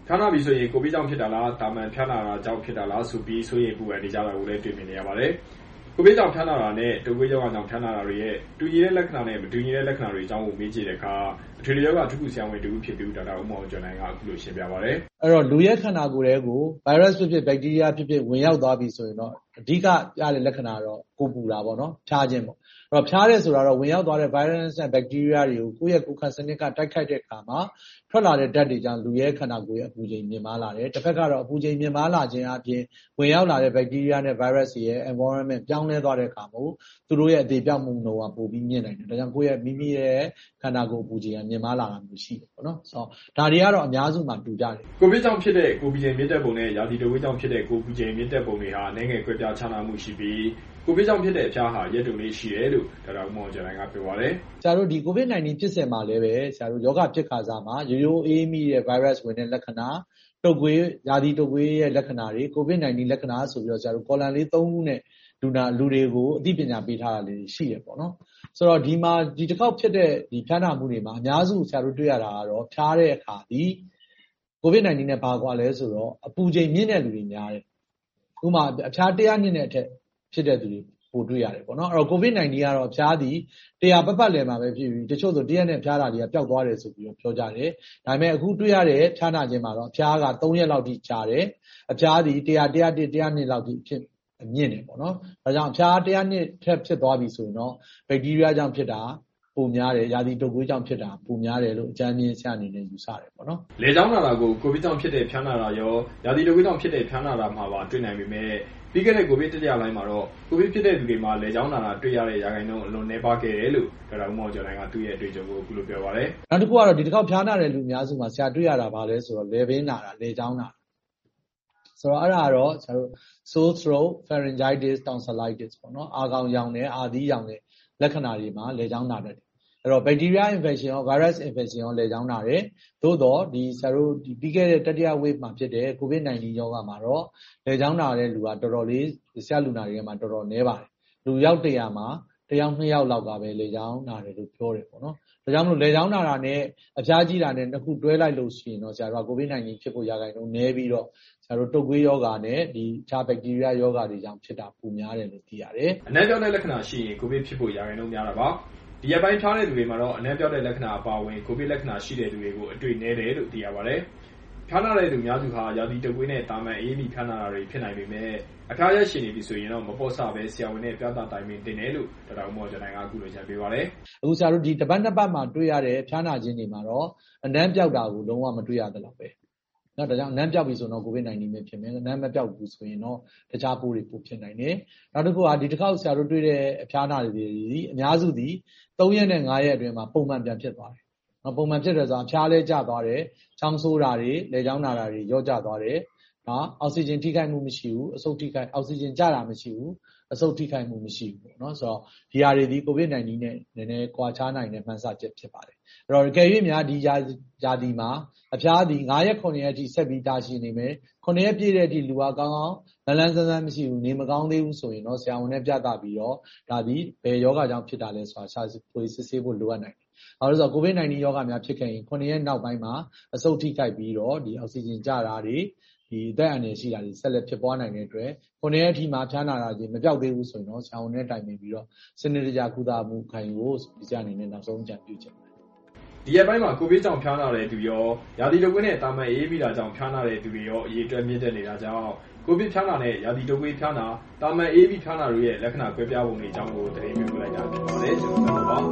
ဖျားနာပြီဆိုရင်ကိုဗစ်ကြောင့်ဖြစ်တာလားတာမန်ဖျားနာတာကြောင့်ဖြစ်တာလားဆိုပြီးဆိုရင်ပူပန်နေကြတာကိုလည်းတွေ့မြင်နေရပါတယ်ကိုဗစ်ကြောင့်ဖျားနာတာနဲ့တုပ်ကွေးရောဂါကြောင့်ဖျားနာတာတွေရဲ့တူညီတဲ့လက္ခဏာနဲ့မတူညီတဲ့လက္ခဏာတွေအကြောင်းကိုမေးကြည့်တဲ့အခါအထွေထွေရောဂါထူးထူးဆရာဝန်တူဖြစ်သူဒေါက်တာဦးမောင်ကျော်နိုင်ကအခုလိုရှင်းပြပါတယ်အဲ့တော့လူရဲ့ခန္ဓာကိုယ်ရဲ့ကို virus ဖြစ်ဖြစ် bacteria ဖြစ်ဖြစ်ဝင်ရောက်သွားပြီဆိုရင်တော့အဓိကပြတဲ့လက္ခဏာတော့ကိုပူတာပေါ့နော်ဖျားခြင်းပေါ့အဲ့တော့ဖျားတဲ့ဆိုတာတော့ဝင်ရောက်သွားတဲ့ virus နဲ့ bacteria တွေကိုကိုယ့်ရဲ့ကိုယ်ခံစနစ်ကတိုက်ခိုက်တဲ့အခါမှာထွက်လာတဲ့ဓာတ်တွေကြောင့်လူရဲ့ခန္ဓာကိုယ်ရဲ့အပူချိန်မြင့်မားလာတယ်တစ်ဖက်ကတော့အပူချိန်မြင့်မားလာခြင်းအပြင်ဝင်ရောက်လာတဲ့ bacteria နဲ့ virus ရဲ့ environment ပြောင်းလဲသွားတဲ့အခါမှာသူတို့ရဲ့အသေးပြောက်မှုနှုန်းကပိုပြီးမြင့်နိုင်တယ်ဒါကြောင့်ကိုယ့်ရဲ့မိမိရဲ့ခန္ဓာကိုယ်အပူချိန်ကမြင့်မားလာတာမျိုးရှိတယ်ပေါ့နော်ဆိုတော့ဒါတွေကတော့အများစုမှာတူကြတယ်ကိုဗစ်ကြောင့်ဖြစ်တဲ့ကိုပူချိန်မြင့်တက်ပုံနဲ့ရာသီတုပ်ကွေးကြောင့်ဖြစ်တဲ့ကိုပူချိန်မြင့်တက်ပုံတွေဟာအနေငယ်ကွဲပြားခြားနားမှုရှိပြီးကိုဗစ်ကြောင့်ဖြစ်တဲ့အဖျားဟာရက်တုန်လေးရှိတယ်လို့ဒေါက်တာဦးမောင်ကျော်နိုင်ကပြောပါတယ်ဆရာတို့ဒီ ကိုဗစ်-၁၉ ဖြစ်စဉ်မှာလည်းပဲဆရာတို့ယောဂဖြစ်ခါစားမှာရိုးရိုးအေးမိတဲ့ virus ဝင်တဲ့လက္ခဏာတုပ်ကွေးရာသီတုပ်ကွေးရဲ့လက္ခဏာတွေ ကိုဗစ်-၁၉ လက္ခဏာဆိုပြီးတော့ဆရာတို့ column လေးသုံးခုနဲ့လူနာလူတွေကိုအသိပညာပေးထားတာလေးရှိရပေါ့နော်ဆိုတော့ဒီမှာဒီတစ်ခေါက်ဖြစ်တဲ့ဒီဖျားနာမှုတွေမှာအများစုဆရာတို့တွေ့ရတာကတော့ဖျားတဲ့အခါဒီကိုဗစ်-၁၉ နဲ့ဘာကွာလဲဆိုတော့အပူချိန်မြင့်တဲ့လူတွေများတယ်ဥပမာအဖျားတစ်ရာနှစ်နဲ့အထက်ဖြစ်တဲ့သူတွေပိုတွေ့ရတယ်ပေါ့နော်အဲ့တော့ ကိုဗစ်-၁၉ ကတော့အဖျားသည်တရားပတ်ပတ်လည်မှာပဲဖြစ်ပြီးတချို့ဆိုတရက်နဲ့ဖျားတာတွေကပျောက်သွားတယ်ဆိုပြီးတော့ပြောကြတယ်ဒါပေမဲ့အခုတွေ့ရတဲ့ဖျားနာခြင်းမှာတော့အဖျားကသုံးရက်လောက်ထိကြာတယ်အဖျားသည်တရားတရားတစ်တရားနှစ်လောက်ထိဖြစ်မြင့်တယ်ပေါ့နော်ဒါကြောင့်အဖျားတရားနှစ်ထက်ဖြစ်သွားပြီဆိုရင်တော့ဘက်တီးရီးယားကြောင့်ဖြစ်တာပိုများတယ်ရာသီတုပ်ကွေးကြောင့်ဖြစ်တာပိုများတယ်လို့အကြမ်းမြင်ဆရာအနေနဲ့ယူဆတယ်ပေါ့နော်လေကြောင်းနာတာကိုကိုဗစ်ကြောင့်ဖြစ်တဲ့ဖျားနာတာရောရာသီတုပ်ကွေးကြောင့်ဖြစ်တဲ့ဖျားနာတာမှာပါတွေ့နိုင်ပေမဲ့ပြီးခဲ့တဲ့ကိုဗစ်တတိယလိုင်းမှာတော့ကိုဗစ်ဖြစ်တဲ့လူတွေမှာလေကြောင်းနာတာတွေ့ရတဲ့ရာခိုင်နှုန်းအလွန်နည်းပါးခဲ့တယ်လို့ဒေါက်တာဦးမောင်ကျော်နိုင်ကသူ့ရဲ့အတွေ့အကြုံကိုအခုလိုပြောပါတယ်နောက်တစ်ခုကတော့ဒီတစ်ခေါက်ဖျားနာတဲ့လူအများစုမှာဆရာတွေ့ရတာပါလဲဆိုတော့လေဘင်းနာတာလေကြောင်းနာဆိုတော့အဲ့ဒါတော့ဆရာတို့ sore throat pharyngitis tonsillitis ပေါ့နော်အာခေါင်ယောင်နဲ့အာသီးယောင်တဲ့လက္ခဏာတွေမှာလေကြောင်းနာတယ်အဲ့တော့ bacteria infection ရော virus infection ရောလေကြောင်းနာတယ်သို့တော့ဒီဆရာတို့ဒီပြီးခဲ့တဲ့တတိယ wave မှာဖြစ်တဲ့ ကိုဗစ်-၁၉ ရောဂါမှာတော့လေကြောင်းနာတဲ့လူကတော်တော်လေးဆရာလူနာတွေမှာတော်တော်နည်းပါတယ်လူရောက်တရာမှာတယောက်နှစ်ယောက်လောက်ကပဲလေကြောင်းနာတယ်လို့ပြောတယ်ပေါ့နော်ဒါကြောင့်မလို့လေကြောင်းနာတာနဲ့အဖျားကြီးတာနဲ့နှစ်ခုတွဲလိုက်လို့ရှိရင်တော့ဆရာတို့ကကိုဗစ်-၁၉ ဖြစ်ဖို့ရာခိုင်နှုန်းနည်းပြီးတော့ဆရာတို့တုပ်ကွေးယောဂါနဲ့ဒီအခြား bacteria ယောဂါတွေကြောင့်ဖြစ်တာပိုများတယ်လို့သိရတယ်အနံ့ပြောင်းတဲ့လက္ခဏာရှိရင်ကိုဗစ်ဖြစ်ဖို့ရာခိုင်နှုန်းများတာပါဒီရက်ပိုင်းဖျားတဲ့လူတွေမှာတော့အနံ့ပြောင်းတဲ့လက္ခဏာအပါအဝင်ကိုဗစ်လက္ခဏာရှိတဲ့လူတွေကိုအတွေ့နည်းတယ်လို့သိရပါတယ်ဖျားနာတဲ့လူများစုဟာရာသီတုပ်ကွေးနဲ့တာမန်အေးမိဖျားနာတာတွေဖြစ်နိုင်ပေမဲ့အဖျားရရှိနေပြီဆိုရင်တော့မပေါ့ဆပဲဆရာဝန်နဲ့ပြသတိုင်ပင်တင်တယ်လို့ဒေါက်တာဦးမောင်ကျော်နိုင်ကအခုလိုချက်ပေးပါတယ်အခုဆရာတို့ဒီတပတ်နှစ်ပတ်မှာတွေ့ရတဲ့ဖျားနာခြင်းတွေမှာတော့အနံ့ပြောက်တာကိုလုံးဝမတွေ့ရသလောက်ပဲနော်ဒါကြောင့်အနံ့ပြောက်ပြီဆိုတော့ကိုဗစ်-၁၉ ပဲဖြစ်မယ်အနံ့မပြောက်ဘူးဆိုရင်တော့တခြားပိုးတွေပိုဖြစ်နိုင်တယ်နောက်တစ်ခုကဒီတစ်ခေါက်ဆရာတို့တွေ့တဲ့အဖျားနာတွေဒီအများစုဒီသုံးရက်နဲ့ငါးရက်အတွင်းမှာပုံမှန်ပြန်ဖြစ်သွားတယ်နော်ပုံမှန်ဖြစ်တယ်ဆိုတာအဖျားလဲကျသွားတယ်ချောင်းဆိုးတာတွေလေကြောင်းနာတာတွေရောကျသွားတယ်နော်အောက်ဆီဂျင်ထိခိုက်မှုမရှိဘူးအဆုတ်ထိခိုက်အောက်ဆီဂျင်ကျတာမရှိဘူးအဆုတ်ထိခိုက်မှုမရှိဘူးပေါ့နော်ဆိုတော့ဒီဟာတွေဒီကိုဗစ်-၁၉ နဲ့နည်းနည်းကွာခြားနိုင်တဲ့မှန်းဆချက်ဖြစ်ပါတယ်အဲ့တော့ကြယ်၍များဒီရာသီမှာအဖျားသည်ငါးရက်ခုနှစ်ရက်အထိဆက်ပြီးတာရှိနေမယ်ခုနှစ်ရက်ပြည့်တဲ့အထိလူကကောင်းကောင်းလန်းလန်းဆန်းဆန်းမရှိဘူးနေမကောင်းသေးဘူးဆိုရင်တော့ဆရာဝန်နဲ့ပြသပြီးတော့ဒါသည်ဘယ်ယောဂကြောင့်ဖြစ်တာလဲဆိုတာရှာဖွေစစ်ဆေးဖို့လိုအပ်နိုင်တယ်။ဘာလို့လဲဆိုတော့ကိုဗစ်-၁၉ ယောဂများဖြစ်ခဲ့ရင်ခုနှစ်ရက်နောက်ပိုင်းမှာအဆုတ်ထိခိုက်ပြီးတော့ဒီအောက်ဆီဂျင်ကျတာတွေဒီအသက်အန္တရာယ်ရှိတာတွေဆက်လက်ဖြစ်ပွားနိုင်တဲ့အတွက်ခုနှစ်ရက်အထိမှဖျားနာတာကြီးမပြောက်သေးဘူးဆိုရင်တော့ဆရာဝန်နဲ့တိုင်ပင်ပြီးတော့စနစ်တကျကုသမှုခံယူဖို့ဒီစအနေနဲ့နောက်ဆုံးကြံပြုချင်ပါတယ်ဒီရက်ပိုင်းမှာကိုဗစ်ကြောင့်ဖျားနာတဲ့သူရောရာသီတုပ်ကွေးနဲ့တာမန်အေးမိတာကြောင့်ဖျားနာတဲ့သူတွေရောအရေးအတွက်မြင့်တက်နေတာကြောင့်ကိုဗစ်ဖျားနာနဲ့ရာသီတုပ်ကွေးဖျားနာတာမန်အေးမိဖျားနာတွေရဲ့လက္ခဏာကွဲပြားပုံတွေအကြောင်းကိုသတင်းပေးလိုက်တာဖြစ်ပါတယ်ကျွန်တော်တို့ပါ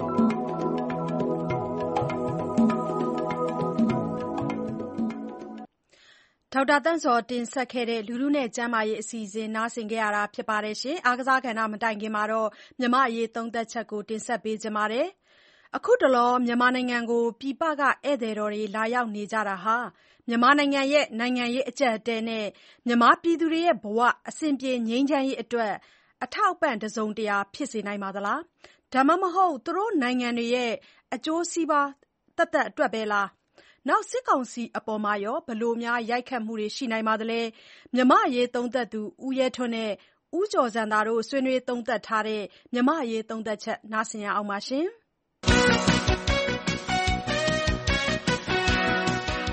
ဒေါက်တာသန့်ဇော်တင်ဆက်ခဲ့တဲ့လူလူနဲ့ကျန်းမာရေးအစီအစဉ်နားဆင်ခဲ့ရတာဖြစ်ပါတယ်ရှင်အားကစားကဏ္ဍမတိုင်ခင်မှာတော့မြန်မာအရေးသုံးသက်ချက်ကိုတင်ဆက်ပေးကြပါမယ်အခုတလောမြန်မာနိုင်ငံကိုပြည်ပကဧည့်သည်တော်တွေလာရောက်နေကြတာဟာမြန်မာနိုင်ငံရဲ့နိုင်ငံရေးအကျပ်အတည်းနဲ့မြန်မာပြည်သူတွေရဲ့ဘဝအဆင်ပြေငြိမ်းချမ်းရေးအတွက်အထောက်အပံ့တစုံတရာဖြစ်စေနိုင်ပါသလားဒါမှမဟုတ်သူတို့နိုင်ငံတွေရဲ့အကျိုးစီးပွားသက်သက်အတွက်ပဲလားနောက်စစ်ကောင်စီအပေါ်မှာရောဘလို့များရိုက်ခတ်မှုတွေရှိနိုင်ပါသလဲမြမအရေးသုံးသက်သူဦးရဲထွန်းနဲ့ဦးကျော်ဇံသာတို့ဆွေးနွေးသုံးသက်ထားတဲ့မြမအရေးသုံးသက်ချက်နားဆင်ရအောင်ပါရှင်မ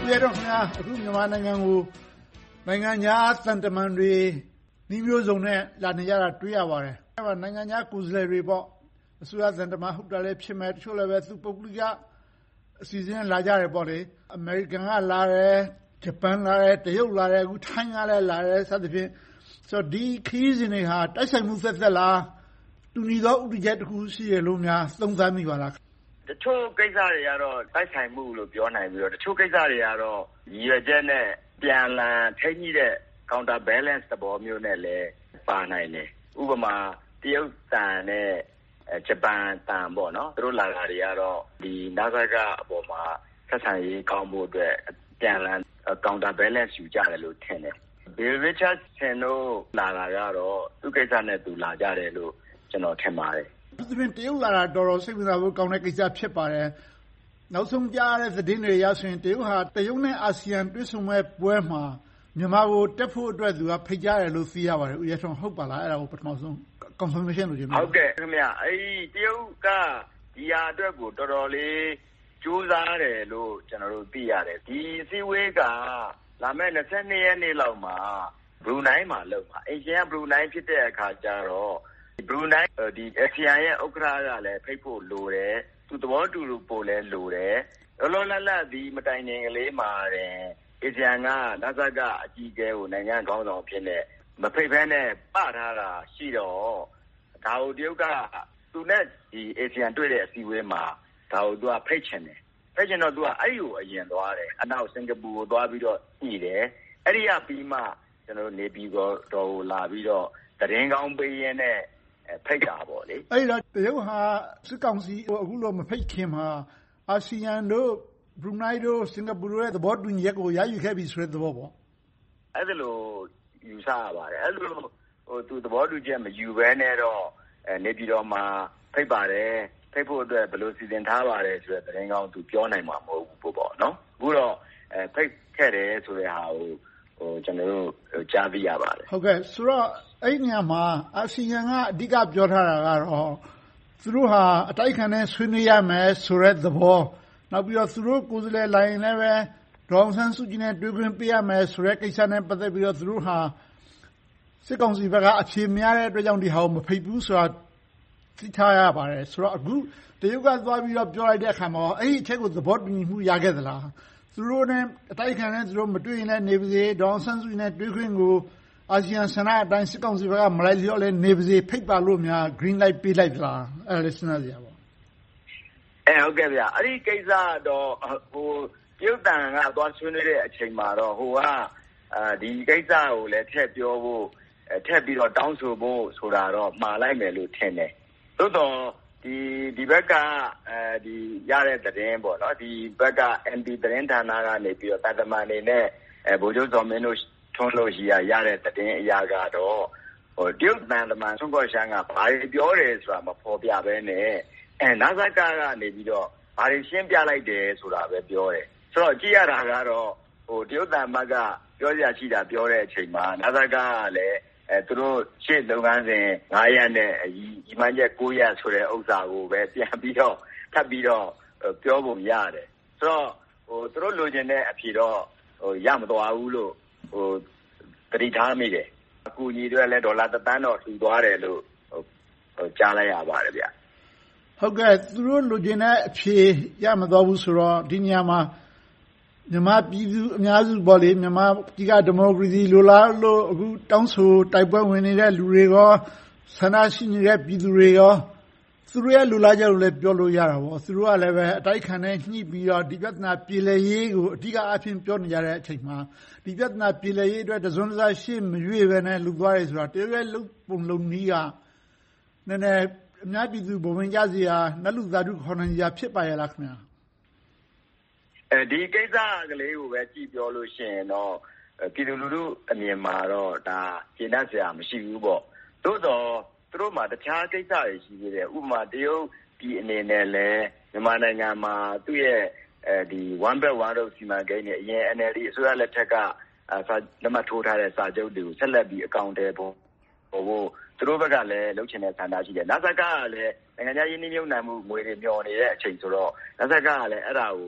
ဦးရဲထွန်းခင်ဗျာအခုမြန်မာနိုင်ငံကိုနိုင်ငံခြားသံတမန်တွေနှီးမျိုးစုံနဲ့လာနေကြတာတွေ့ရပါတယ်အဲ့မှာနိုင်ငံခြားကိုယ်စားလှယ်တွေပေါ့အစိုးရသံတမန်ဟုတ်တယ်လည်းဖြစ်မဲ့တချို့လည်းပဲသူပုဂ္ဂလိကအစီအစဉ်လာကြတယ်ပေါ့လေအမေရိကန်ကလာတယ်ဂျပန်လာတယ်တရုတ်လာတယ်အခုထိုင်းကလည်းလာတယ်စသဖြင့်ဆိုတော့ဒီခရီးစဉ်တွေဟာတိုက်ဆိုင်မှုသက်သက်လားတူညီသောဥပဒေချက်တစ်ခုရှိရလို့များသုံးသပ်မိပါလားတချို့ကိစ္စတွေကတော့တိုက်ဆိုင်မှုလို့ပြောနိုင်ပြီးတော့တချို့ကိစ္စတွေကတော့ရည်ရွယ်ချက်နဲ့ပြန်လည်ထိန်းညှိတဲ့ counter balance သဘောမျိုးနဲ့လည်းပါနိုင်တယ်ဥပမာတရုတ်တန်နဲ့ဂျပန်တန်ပေါ့နော်သူတို့လာတာတွေကတော့ဒီနာဇာကအပေါ်မှာဆက်ဆံရေးကောင်းဖို့အတွက်ပြန်လည် counter balance ယူကြတယ်လို့ထင်တယ်Bill Richardson တို့လာတာကတော့သူ့ကိစ္စနဲ့သူလာကြတယ်လို့ကျွန်တော်ထင်ပါတယ်သူပြင်တရုတ်လာတာတော်တော်စိတ်ဝင်စားဖို့ကောင်းတဲ့ကိစ္စဖြစ်ပါတယ်နောက်ဆုံးကြားရတဲ့သတင်းတွေရဆိုရင်တရုတ်ဟာတရုတ်နဲ့အာဆီယံတွဲဆုံမဲ့ပွဲမှာမြန်မာကိုတက်ဖို့အတွက်သူကဖိတ်ကြားတယ်လို့သိရပါတယ်ဦးရဲထွန်းဟုတ်ပါလားအဲ့ဒါကိုပထမဆုံး confirmation လို့ပြောဟုတ်ကဲ့ခင်ဗျအဲ့ဒီတရုတ်ကဒီဟာအတွက်ကိုတော်တော်လေးကြိုးစားတယ်လို့ကျွန်တော်တို့သိရတယ်ဒီအစည်းအဝေးကလာမယ့်၂၂ရက်နေ့လောက်မှာဘရူနိုင်းမှာလုပ်မှာအင်ရှင်ကဘရူနိုင်းဖြစ်တဲ့အခါကျတော့ဘရူနိုင်းဒီအာဆီယံရဲ့ဥက္ကဋ္ဌကလည်းဖိတ်ဖို့လိုတယ်သူသဘောတူလို့ပို့လဲလိုတယ်လောလောလတ်လတ်ဒီမတိုင်ခင်ကလေးမှာတင်အာဆီယံကနာဇာကအကြီးအကဲကိုနိုင်ငံခေါင်းဆောင်ဖြစ်နေမဖိတ်ဘဲနဲ့ပထားတာရှိတော့ဒါကိုတရုတ်ကသူနဲ့ဒီအာဆီယံတွေ့တဲ့အစည်းအဝေးမှာဒါကိုသူကဖိတ်ချင်တယ်ဖိတ်ချင်တော့သူကအဲ့ဒီကိုအရင်သွားတယ်အနောက်စင်ကာပူကိုသွားပြီးတော့ညှိတယ်အဲ့ဒီကပြီးမှကျွန်တော်နေပြည်တော်ကိုလာပြီးတော့သတင်းကောင်းပေးရင်းနဲ့ဖိတ်တာပေါ့လေအဲ့တော့တရုတ်ဟာစစ်ကောင်စီအခုလိုမဖိတ်ခင်မှာအာဆီယံတို့ဘရူနိုင်းတို့စင်ကာပူတို့ရဲ့သဘောတူညီချက်ကိုရယူခဲ့ပြီဆိုတဲ့သဘောပေါ့အဲ့ဒါလိုယူဆရပါတယ်အဲ့လိုဟိုသူသဘောတူချက်မယူဘဲနဲ့တော့နေပြည်တော်မှာဖိတ်ပါတယ်ဖိတ်ဖို့အတွက်ဘယ်လိုစီစဉ်ထားပါတယ်ဆိုတဲ့သတင်းကောင်းသူပြောနိုင်မှာမဟုတ်ဘူးပေါ့နော်အခုတော့အဲဖိတ်ခဲ့တယ်ဆိုတဲ့ဟာကိုဟိုကျွန်တော်တို့ကြားသိရပါတယ်ဟုတ်ကဲ့ဆိုတော့အဲ့ဒီနေရာမှာအာဆီယံကအဓိကပြောထားတာကတော့သူတို့ဟာအတိုက်ခံနဲ့ဆွေးနွေးရမယ်ဆိုတဲ့သဘောနောက်ပြီးတော့သူတို့ကိုယ်စားလှယ်လိုင်းလည်းပဲဒေါအောင်ဆန်းစုကြည်နဲ့တွေ့ခွင့်ပေးရမယ်ဆိုတဲ့ကိစ္စနဲ့ပတ်သက်ပြီးတော့သူတို့ဟာစစ်ကောင်စီဘက်ကအဖြေမရတဲ့အတွက်ကြောင့်ဒီဟာကိုမဖိတ်ဘူးဆိုတာသိထားရပါတယ်ဆိုတော့အခုတရုတ်ကသွားပြီးတော့ပြောလိုက်တဲ့အခါမှာအဲ့ဒီအချက်ကိုသဘောတူညီမှုရခဲ့သလားသူတို့နဲ့အတိုက်ခံနဲ့သူတို့မတွေ့ရင်လည်းနေပါစေဒေါအောင်ဆန်းစုကြည်နဲ့တွေ့ခွင့်ကိုအာဆီယံဆန္ဒအတိုင်းစစ်ကောင်စီဘက်ကမလိုက်လျော့လဲနေပါစေဖိတ်ပါလို့များ green light ပေးလိုက်သလားအဲ့ဒါလေးစဉ်းစားကြရပါအဲဟုတ်ကဲ့ဗျအဲ့ဒီကိစ္စတော့ဟိုပြုတ်တန်ကသွားဆွေးနွေးတဲ့အချိန်မှာတော့ဟိုကအာဒီကိစ္စကိုလည်းထည့်ပြောဖို့ထည့်ပြီးတော့တောင်းဆိုဖို့ဆိုတာတော့မှားလိုက်မယ်လို့ထင်တယ်သို့တော့ဒီဒီဘက်ကအဲဒီရတဲ့သတင်းပေါ့နော်ဒီဘက်က အန် ပီ သတင်းဌာနကနေပြီးတော့တသမန်နေနဲ့အဲဗိုလ်ချုပ်ဇော်မင်းတို့ထွန်းလို့ရှိရရတဲ့သတင်းအရာကတော့ဟိုတရုတ်တန်တမန်ဆွန်ကော့ရှန်ကဘာပြောတယ်ဆိုတာမဖော်ပြဘဲနဲ့အဲနာဇာကာကနေပြီးတော့ဘာတွေရှင်းပြလိုက်တယ်ဆိုတာပဲပြောတယ်ဆိုတော့ကြည့်ရတာကတော့ဟိုတရုတ်တန်ဘက်ကပြောရရှိတာပြောတဲ့အချိန်မှာနာဇာကာကလည်းအဲသူတို့ရှေ့လုပ်ငန်းစဉ်၅ရက်နဲ့ဒီမှန်ချက်၉ရက်ဆိုတဲ့ဥစ္စာကိုပဲပြန်ပြီးတော့ထပ်ပြီးတော့ပြောဖို့ရတယ်ဆိုတော့ဟိုသူတို့လိုချင်တဲ့အဖြေတော့ဟိုရမသွားဘူးလို့ဟိုတတိထားမိတယ်အကူကြီးတွေလည်းဒေါ်လာတစ်သန်းတော့ထူသွားတယ်လို့ဟိုကြားလိုက်ရပါတယ်ဗျဟုတ်ကဲ့သူတို့လိုချင်တဲ့အဖြေရမသွားဘူးဆိုတော့ဒီနေရာမှာမြန်မာပြည်သူအများစုပေါ့လေမြန်မာပြည်ကဒီမိုကရေစီလိုလားလို့အခုတောင်းဆိုတိုက်ပွဲဝင်နေတဲ့လူတွေရောဆန္ဒရှိနေတဲ့ပြည်သူတွေရောသူတို့ရဲ့လိုလားချက်ကိုလည်းပြောလို့ရတာပေါ့သူတို့ကလည်းပဲအတိုက်ခံနဲ့ညှိပြီးတော့ဒီပြဿနာပြည်လည်ရေးကိုအဓိကအဖြစ်ပြောနေကြတဲ့အချိန်မှာဒီပြဿနာပြည်လည်ရေးအတွက်တစွန်းတစရှေ့မရွေ့ပဲနဲ့လူသွားရဲဆိုတာတရုတ်ရဲ့လုံပုံလုံနည်းကနည်းနည်းအများပြည်သူဘဝင်ကြစီဟာနတ်လူသားတို့ခေါ်နိုင်ကြဖြစ်ပါရဲ့လားခင်ဗျာအဲဒီကိစ္စကလေးကိုပဲကြည့်ပြောလို့ရှိရင်တော့ပြည်သူလူထုအမြင်မှာတော့ဒါကျေနပ်စရာမရှိဘူးပေါ့သို့တော့သူတို့မှာတခြားကိစ္စတွေရှိသေးတယ်ဥပမာတရုတ်ပြည်အနေနဲ့လည်းမြန်မာနိုင်ငံမှာသူ့ရဲ့အဲဒီ one belt one road စီမံကိန်းနဲ့အရင် အန် အယ်လ် ဒီ အစိုးရလက်ထက်ကလက်မှတ်ထိုးထားတဲ့စာချုပ်တွေကိုဆက်လက်ပြီးအကောင့်ထဲပေါ်ဖို့သူတို့ဘက်ကလည်းလှုပ်ချင်တဲ့ဆန္ဒရှိတယ်နာဇာကကလည်းနိုင်ငံခြားရင်းနှီးမြှုပ်နှံမှုငွေတွေမျှော်နေတဲ့အချိန်ဆိုတော့နာဇာကကလည်းအဲ့ဒါကို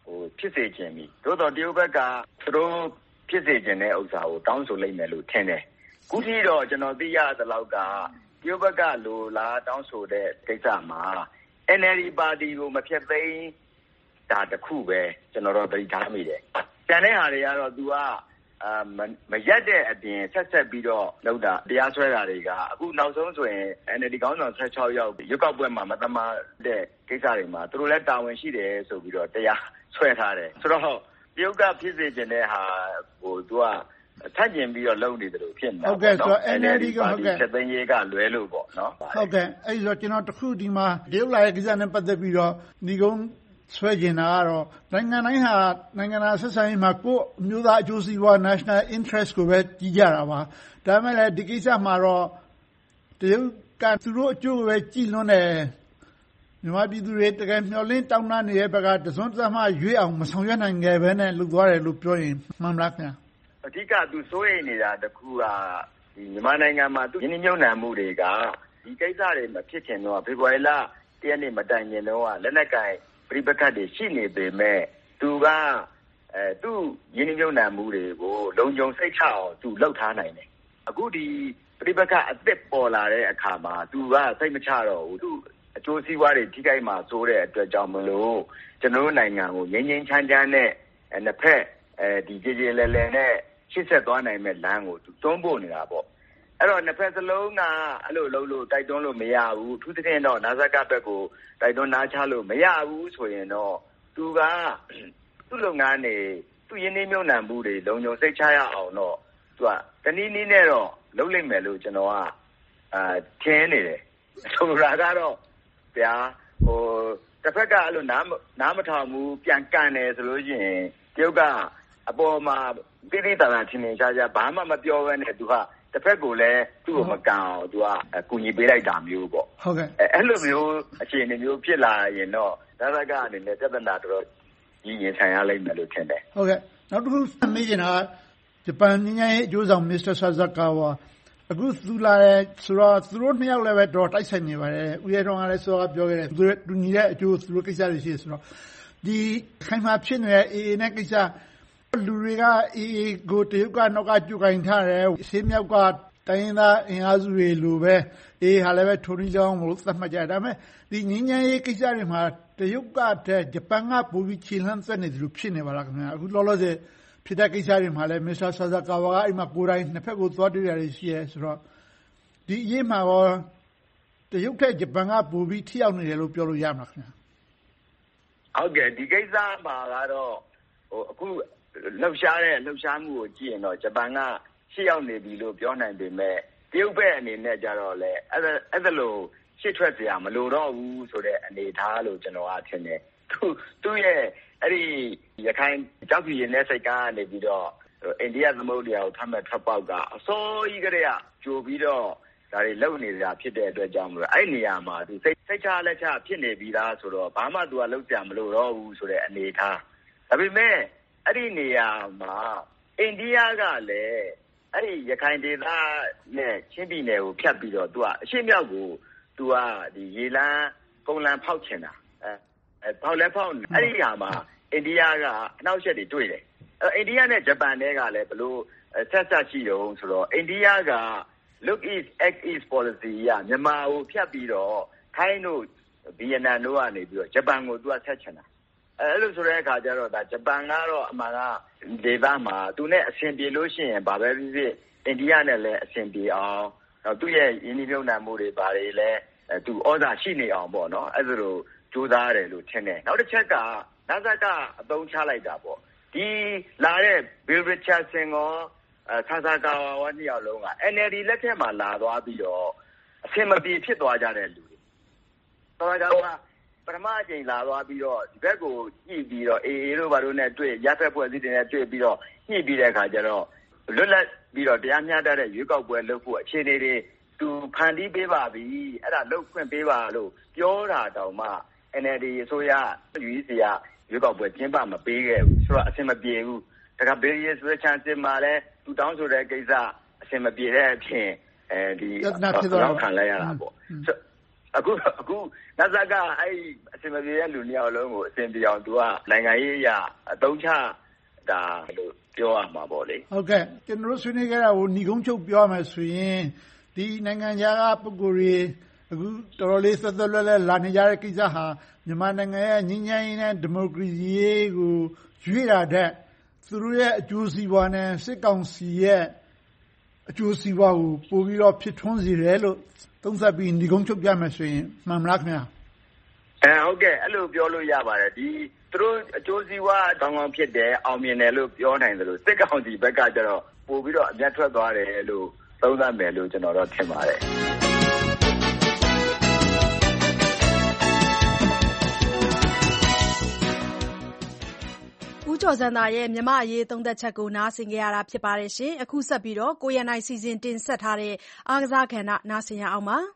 ဖြစ်စေချင်ပြီသို့တော်တရုတ်ဘက်ကသူတို့ဖြစ်စေချင်တဲ့ဥစ္စာကိုတောင်းဆိုလိုက်မယ်လို့ထင်တယ်ခုထိတော့ကျွန်တော်သိရသလောက်ကတရုတ်ဘက်ကလိုလားတောင်းဆိုတဲ့ကိစ္စမှာ N L D ပါတီကိုမဖျက်သိမ်းတာတခုပဲကျွန်တော်တို့သိထားမိတယ်ကျန်တဲ့ဟာတွေကတော့ तू ကအာမရက်တဲ့အပြင်ဆက်ဆက်ပြီးတော့လောက်တာတရားစွဲတာတွေကအခုနောက်ဆုံးဆိုရင် N L D ခေါင်းဆောင်၁၆ယောက်ရွေးကောက်ပွဲမှာမတမာတဲ့ကိစ္စတွေမှာသူတို့လည်းတာဝန်ရှိတယ်ဆိုပြီးတော့တရားဆွဲထားတယ်ဆိုတော့တရုတ်ကဖြစ်စေချင်တဲ့ဟာဟို तू ကထပ်ကျင်ပြီးတော့လုပ်နေတယ်လို့ဖြစ်နေတာဟုတ်ကဲ့ဆိုတော့ N L D ကဟုတ်ကဲ့သက်သိမ်းရေးကလွဲလို့ပေါ့နော်ဟုတ်ကဲ့အဲ့ဆိုကျွန်တော်တခုဒီမှာတရုတ်လာရဲ့ကိစ္စနဲ့ပတ်သက်ပြီးတော့ဒီကုန်းဆွဲကျင်တာကတော့နိုင်ငံတိုင်းဟာနိုင်ငံသားဆက်ဆံရေးမှာကိုယ့်အမျိုးသားအကျိုးစီးပွား national interest ကိုပဲကြီးကြတာပါဒါပေမဲ့လည်းဒီကိစ္စမှာတော့တရုတ်ကသူတို့အကျိုးကိုပဲကြည်လွန်းတယ်မြန်မာပြည်သူတွေတကယ်မျှော်လင့်တောင်းတနေတဲ့ဘက်ကတစွန်းတစမှရွေးအောင်မဆောင်ရွက်နိုင်ခဲ့ဘဲနဲ့လှုပ်သွားတယ်လို့ပြောရင်မှန်မလားခင်ဗျာအဓိကသူစိုးရိမ်နေတာတခုကဒီမြန်မာနိုင်ငံမှာသူရင်းနှီးမြှုပ်နှံမှုတွေကဒီကိစ္စတွေမဖြစ်ခင်တော့ဖေဖော်ဝါရီလတရက်နေ့မတိုင်ခင်တော့လက်နက်ကိုင်ပြိပခတ်တွေရှိနေပေမဲ့သူကအဲသူ့ရင်းနှီးမြှုပ်နှံမှုတွေကိုလုံခြုံစိတ်ချအောင်သူလှုပ်ထားနိုင်တယ်အခုဒီပြိပခတ်အသစ်ပေါ်လာတဲ့အခါမှာသူကစိတ်မချတော့ဘူးသူအကျိုးစီးပွားတွေထိခိုက်မှာစိုးတဲ့အတွက်ကြောင့်မလို့ကျွန်တော်တို့နိုင်ငံကိုငြိမ်းငြိမ်းချမ်းချမ်းနဲ့နှစ်ဖက်အဲဒီကြေကြေလဲလဲနဲ့ရှစ်ဆက်သွားနိုင်မဲ့လမ်းကိုသူတွန်းပို့နေတာပေါ့အဲ့တော့နှစ်ဖက်စလုံးကအဲ့လိုလုံးလို့တိုက်တွန်းလို့မရဘူးသူတစ်ထင်တော့နာဇက်ကဘက်ကိုတိုက်တွန်းနားချလို့မရဘူးဆိုရင်တော့သူကသူ့လုပ်ငန်းတွေသူ့ရင်းနှီးမြှုပ်နှံမှုတွေလုံခြုံစိတ်ချရအောင်တော့သူကတနည်းနည်းနဲ့တော့လုပ်လိမ့်မယ်လို့ကျွန်တော်ကအာထင်နေတယ်ဆိုတာကတော့ဗျာဟိုတစ်ဖက်ကအဲ့လိုနားနားမထောင်ဘူးပြန်ကန်တယ်ဆိုလို့ရှိရင်တရုတ်ကအပေါ်မှာတိတိတန်တန်ထင်ထင်ရှားရှားဘာမှမပြောဘဲနဲ့သူကတစ်ဖက်ကိုလည်းသူ့ကိုမကန်အောင်သူကအကူညီပေးလိုက်တာမျိုးပေါ့ဟုတ်ကဲ့အဲ့လိုမျိုးအခြေအနေမျိုးဖြစ်လာရင်တော့ဒါကအနေနဲ့ပြဿနာတော်ကြီးရင်ဆိုင်ရလိမ့်မယ်လို့ထင်တယ်ဟုတ်ကဲ့နောက်တစ်ခုမေးချင်တာကဂျပန်နိုင်ငံရဲ့အကျိုးဆောင်မစ္စတာဆာဇာကာဝါအခုသူလာတဲ့ဆိုတော့သူတို့နှစ်ယောက်လည်းပဲတော့တိုက်ဆိုင်နေပါတယ်ဦးရဲတော်ကလည်းစောကပြောခဲ့တယ်သူတို့တူညီတဲ့အကျိုးသူတို့ကိစ္စတွေရှိတယ်ဆိုတော့ဒီခိုင်မာဖြစ်နေတဲ့ A A နဲ့ကိစ္စလူတွေက A A ကိုတရုတ်ကနောက်ကကြိုကင်ထားတယ်ရှင်းမြောက်ကတိုင်းရင်းသားအင်အားစုတွေလိုပဲ A A ဟာလည်းပဲထိုနည်းကြောင်းလို့သတ်မှတ်ကြတယ်ဒါပေမဲ့ဒီငင်းငယ်ရေးကိစ္စတွေမှာတရုတ်ကတဲ့ဂျပန်ကပိုပြီးခြေလှမ်းသက်နေတယ်လို့ဖြစ်နေပါလားခင်ဗျာအခုလောလောဆယ်ဖြစ်တဲ့ကိစ္စတွေမှာလည်းမစ္စတာဆာဇာကာဝါကအဲ့မှာကိုယ်တိုင်နှစ်ဖက်ကိုသွားတွေ့ရတယ်ရှိရဲဆိုတော့ဒီအရေးမှာရောတရုတ်ထက်ဂျပန်ကပိုပြီးထိရောက်နေတယ်လို့ပြောလို့ရမှာခင်ဗျာဟုတ်ကဲ့ဒီကိစ္စမှာကတော့ဟိုအခုလှုပ်ရှားတဲ့လှုပ်ရှားမှုကိုကြည့်ရင်တော့ဂျပန်ကရှေ့ရောက်နေပြီလို့ပြောနိုင်ပေမဲ့တရုတ်ဘက်အနေနဲ့ကြတော့လေအဲ့ဒါအဲ့ဒါလို့ရှေ့ထွက်စရာမလိုတော့ဘူးဆိုတဲ့အနေထားလို့ကျွန်တော်ကထင်တယ်သူသူ့ရဲ့အဲ့ဒီရခိုင်ကြောက်ဖြူရင်တဲ့စိတ်ကားကနေပြီးတော့အိန္ဒိယသမုဒ္ဒရာကိုထပ်မဲ့ထွက်ပေါက်ကအစိုးကြီးကလေးကကြိုပြီးတော့ဒါတွေလုံနေတာဖြစ်တဲ့အတွက်ကြောင့်မလို့အဲ့နေရာမှာသူစိတ်စိတ်ချလက်ချဖြစ်နေပြီလားဆိုတော့ဘာမှသူကလုံကြမလို့တော့ဘူးဆိုတဲ့အနေထားဒါပေမဲ့အဲ့ဒီနေရာမှာအိန္ဒိယကလည်းအဲ့ဒီရခိုင်ဒေသနဲ့ချင်းပြည်နယ်ကိုဖြတ်ပြီးတော့သူကအရှေ့မြောက်ကိုသူကဒီရေလန်းကုန်းလန်းဖောက်ချင်တာအဲဖောက်လဲဖောက်အဲ့ဒီနေရာမှာအိန္ဒိယကအနောက်ရှက်တွေတွေ့တယ်အဲအိန္ဒိယနဲ့ဂျပန်တွေကလည်းဘလို့ဆက်ဆက်ရှိတုံးဆိုတော့အိန္ဒိယက look east act east policy ရမြန်မာကိုဖြတ်ပြီးတော့ထိုင်းတို့ဗီယက်နမ်တို့ကနေပြီးတော့ဂျပန်ကိုသူကဆက်ချင်တာအဲ့လိုဆိုတဲ့အခါကျတော့ဒါဂျပန်ကတော့အမှန်ကဒေသမှာသူနဲ့အဆင်ပြေလို့ရှိရင်ဘာပဲဖြစ်ဖြစ်အိန္ဒိယနဲ့လည်းအဆင်ပြေအောင်တော့သူ့ရဲ့ယင်းနှိမ့်နှံမှုတွေဘာတွေလဲသူဩဇာရှိနေအောင်ပေါ့နော်အဲ့ဒါလိုကြိုးစားရတယ်လို့ထင်တယ်နောက်တစ်ချက်ကနာဇက်ကအသုံးချလိုက်တာပေါ့ဒီလာတဲ့ Bill Richardson ကိုဆာဇာကာဝါဝနှစ်ယောက်လုံးက N L D လက်ထက်မှာလာသွားပြီးတော့အဆင်မပြေဖြစ်သွားကြတဲ့လူတွေဆာဇာကာဝါပထမအချိန်လာသွားပြီးတော့ဒီဘက်ကိုညှိပြီးတော့ A A တို့ဘာလို့နဲ့တွေ့ရပ်ဖက်ဖွဲ့စည်းတွေနဲ့တွေ့ပြီးတော့ညှိပြီးတဲ့အခါကျတော့လွတ်လပ်ပြီးတော့တရားမျှတတဲ့ရွေးကောက်ပွဲလုပ်ဖို့အခြေအနေတွေသူဖန်တီးပေးပါပြီအဲ့ဒါလုပ်ခွင့်ပေးပါလို့ပြောတာတောင်မှ N L D အစိုးရ U E C ကရွေးကောက်ပွဲကျင်းပမပေးခဲ့ဘူးဆိုတော့အဆင်မပြေဘူးဒါက Barriers to Chances မှာလည်းသူတောင်းဆိုတဲ့ကိစ္စအဆင်မပြေတဲ့အဖြစ်အဲဒီနောက်ခံလိုက်ရတာပေါ့အခုအခုနတ်ဆက်ကအဲ့အစင်မပြေတဲ့လူနှစ်ယောက်လုံးကိုအစင်ပြေအောင်သူကနိုင်ငံရေးအရာအသုံးချတာလို့ပြောရမှာပေါ့လေဟုတ်ကဲ့ကျွန်တော်တို့ဆွေးနွေးခဲ့တာကိုညီကုန်းချုပ်ပြောရမယ်ဆိုရင်ဒီနိုင်ငံခြားကပုဂ္ဂိုလ်တွေအခုတော်တော်လေးသက်သက်လွတ်လပ်လာနေကြတဲ့ကိစ္စဟာမြန်မာနိုင်ငံရဲ့ငြိမ်းချမ်းရေးနဲ့ဒီမိုကရေစီရေးကိုရွေ့တာတဲ့သူတို့ရဲ့အကျိုးစီးပွားနဲ့စစ်ကောင်စီရဲ့အကျိုးစီးပွားကိုပိုပြီးတော့ဖြစ်ထွန်းစေတယ်လို့သုံးသပ်ပြီးညီကုန်းချုပ်ပြမယ်ဆိုရင်မှန်မလားခင်ဗျာအဲဟုတ်ကဲ့အဲ့လိုပြောလို့ရပါတယ်ဒီသူတို့အကျိုးစီးပွားကောင်းကောင်းဖြစ်တယ်အောင်မြင်တယ်လို့ပြောနိုင်တယ်လို့စစ်ကောင်စီဘက်ကကျတော့ပိုပြီးတော့အမျက်ထွက်သွားတယ်လို့သုံးသပ်မယ်လို့ကျွန်တော်တော့ထင်ပါတယ်ဦးကျော်စံသာရဲ့မြန်မာ့အရေးသုံးသပ်ချက်ကိုနားဆင်ကြရတာဖြစ်ပါတယ်ရှင်။အခုဆက်ပြီးတော့ကိုရန်နိုင်စီစဉ်တင်ဆက်ထားတဲ့အားကစားကဏ္ဍနားဆင်ရအောင်ပါ။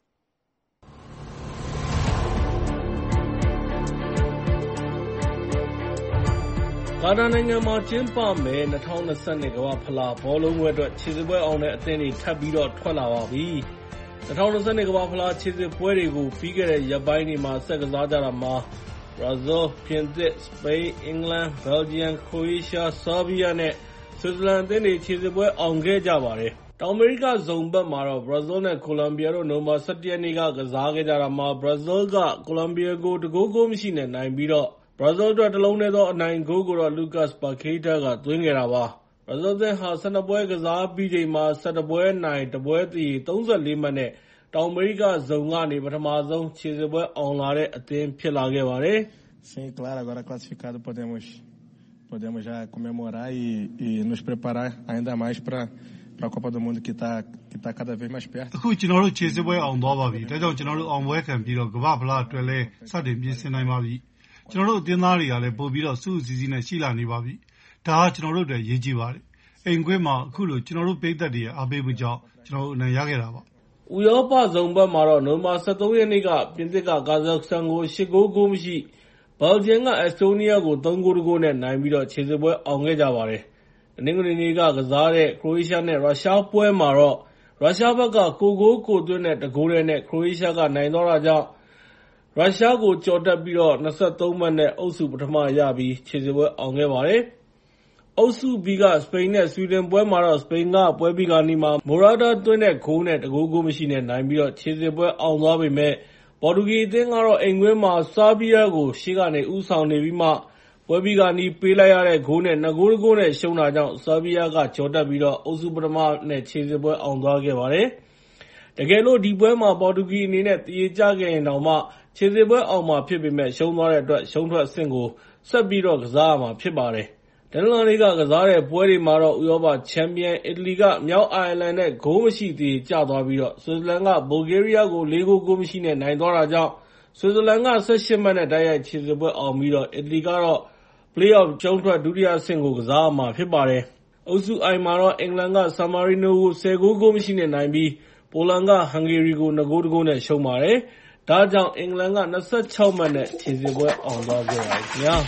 ကာတာနိုင်ငံမှာကျင်းပမယ်၂၀၂၂ကမ္ဘာ့ဖလားဘောလုံးပွဲအတွက်ခြေစစ်ပွဲအောင်တဲ့အသင်းတွေထပ်ပြီးတော့ထွက်လာပါပြီ။၂၀၂၂ကမ္ဘာ့ဖလားခြေစစ်ပွဲတွေကိုပြီးခဲ့တဲ့ရက်ပိုင်းတွေမှာဆက်ကစားကြတာမှာဘရာဇီး၊ပြင်သစ်၊စပိန်၊အင်္ဂလန်၊ဘယ်လ်ဂျီယံ၊ခရိုအေးရှား၊ဆားဘီးယားနဲ့ဆွစ်ဇာလန်အသင်းတွေခြေစစ်ပွဲအောင်ခဲ့ကြပါတယ်။တောင်အမေရိကဇုံဘက်မှာတော့ဘရာဇီးနဲ့ကိုလံဘီယာတို့နိုဝင်ဘာ၁၁ရက်နေ့ကကစားခဲ့ကြတာမှာဘရာဇီးကကိုလံဘီယာကိုတဂိုးဂိုးမရှိနဲ့နိုင်ပြီးတော့ဘရာဇီးအတွက်တလုံးတည်းသောအနိုင်ဂိုးကိုတော့လူကတ်စ်ပါကေးတာကသွင်းခဲ့တာပါ။ဘရာဇီးအသင်းဟာ၁၂ပွဲကစားပြီးချိန်မှာ၁၁ပွဲနိုင်၊တပွဲသရေ၃၄မှတ်နဲ့တောင်အမေရိကဇုံကနေပထမဆုံးခြေစစ်ပွဲအောင်လာတဲ့အသင်းဖြစ်လာခဲ့ပါတယ်။ Sim, claro, agora classificado podemos, podemos já comemorar e, e nos preparar ainda mais para para a Copa do Mundo que está que está cada vez mais perto. အခုကျွန်တော်တို့ခြေစစ်ပွဲအောင်သွားပါပြီ။ဒါကြောင့်ကျွန်တော်တို့အောင်ပွဲခံပြီးတော့ကမ္ဘာ့ဖလားအတွက်လည်းစတင်ပြင်ဆင်နိုင်ပါပြီ။ကျွန်တော်တို့အသင်းသားတွေကလည်းပို့ပြီးတော့စုစည်းစည်းနဲ့ရှိလာနေပါပြီ။ဒါကကျွန်တော်တို့အတွက်ရည်ကြီးပါတယ်။အိမ်ခွဲမှာအခုလိုကျွန်တော်တို့ပြည်သက်တွေအားပေးမှုကြောင့်ကျွန်တော်တို့အနိုင်ရခဲ့တာပါ။ဥရောပဇုံဘက်မှာတော့နိုဝင်ဘာ၁၃ရက်နေ့ကပြင်သစ်ကကာဇက်စတန်ကို၈ဂိုးဂိုးမရှိဘယ်လ်ဂျီယံကအက်စတိုးနီးယားကို၃ဂိုးတဂိုးနဲ့နိုင်ပြီးတော့ခြေစစ်ပွဲအောင်ခဲ့ကြပါတယ်။တနင်္ဂနွေနေ့ကကစားတဲ့ခရိုအေးရှားနဲ့ရုရှားပွဲမှာတော့ရုရှားဘက်ကကိုဂိုးကိုသွင်းတဲ့တဂိုးတည်းနဲ့ခရိုအေးရှားကနိုင်သွားတာကြောင့်ရုရှားကိုကျော်တက်ပြီးတော့၂၃မှတ်နဲ့အုပ်စုပထမရပြီးခြေစစ်ပွဲအောင်ခဲ့ပါတယ်။အုပ်စု B ကစပိန်နဲ့ဆွီဒင်ပွဲမှာတော့စပိန်ကပွဲပြီးခါနီးမှာမိုရာတာသွင်းတဲ့ဂိုးနဲ့တဂိုးဂိုးမရှိနဲ့နိုင်ပြီးတော့ခြေစစ်ပွဲအောင်သွားပေမဲ့ပေါ်တူဂီအသင်းကတော့အိမ်ကွင်းမှာဆားဘီးယားကိုရှေ့ကနေဦးဆောင်နေပြီးမှပွဲပြီးခါနီးပေးလိုက်ရတဲ့ဂိုးနဲ့၂ဂိုးတဂိုးနဲ့ရှုံးတာကြောင့်ဆားဘီးယားကကျော်တက်ပြီးတော့အုပ်စုပထမနဲ့ခြေစစ်ပွဲအောင်သွားခဲ့ပါတယ်။တကယ်လို့ဒီပွဲမှာပေါ်တူဂီအနေနဲ့သရေကျခဲ့ရင်တောင်မှခြေစစ်ပွဲအောင်မှာဖြစ်ပေမဲ့ရှုံးသွားတဲ့အတွက်ရှုံးထွက်အဆင့်ကိုဆက်ပြီးတော့ကစားရမှာဖြစ်ပါတယ်။တနင်္လာနေ့ကကစားတဲ့ပွဲတွေမှာတော့ဥရောပချန်ပီယံအီတလီကမြောက်အိုင်ယာလန်နဲ့ဂိုးမရှိသရေကျသွားပြီးတော့ဆွစ်ဇာလန်ကဘူလ်ဂေးရီးယားကို၄ဂိုးဂိုးမရှိနဲ့နိုင်သွားတာကြောင့်ဆွစ်ဇာလန်က၁၈မှတ်နဲ့တိုက်ရိုက်ခြေစစ်ပွဲအောင်ပြီးတော့အီတလီကတော့ Play-off ရှုံးထွက်ဒုတိယအဆင့်ကိုကစားရမှာဖြစ်ပါတယ်။အုပ်စု I မှာတော့အင်္ဂလန်ကဆန်မာရီနိုကို၁၀ဂိုးဂိုးမရှိနဲ့နိုင်ပြီးပိုလန်ကဟန်ဂေရီကို၂ဂိုးတဂိုးနဲ့ရှုံးပါတယ်။ဒါကြောင့်အင်္ဂလန်က၂၆မှတ်နဲ့ခြေစစ်ပွဲအောင်သွားခဲ့ပါတယ်ခင်ဗျာ။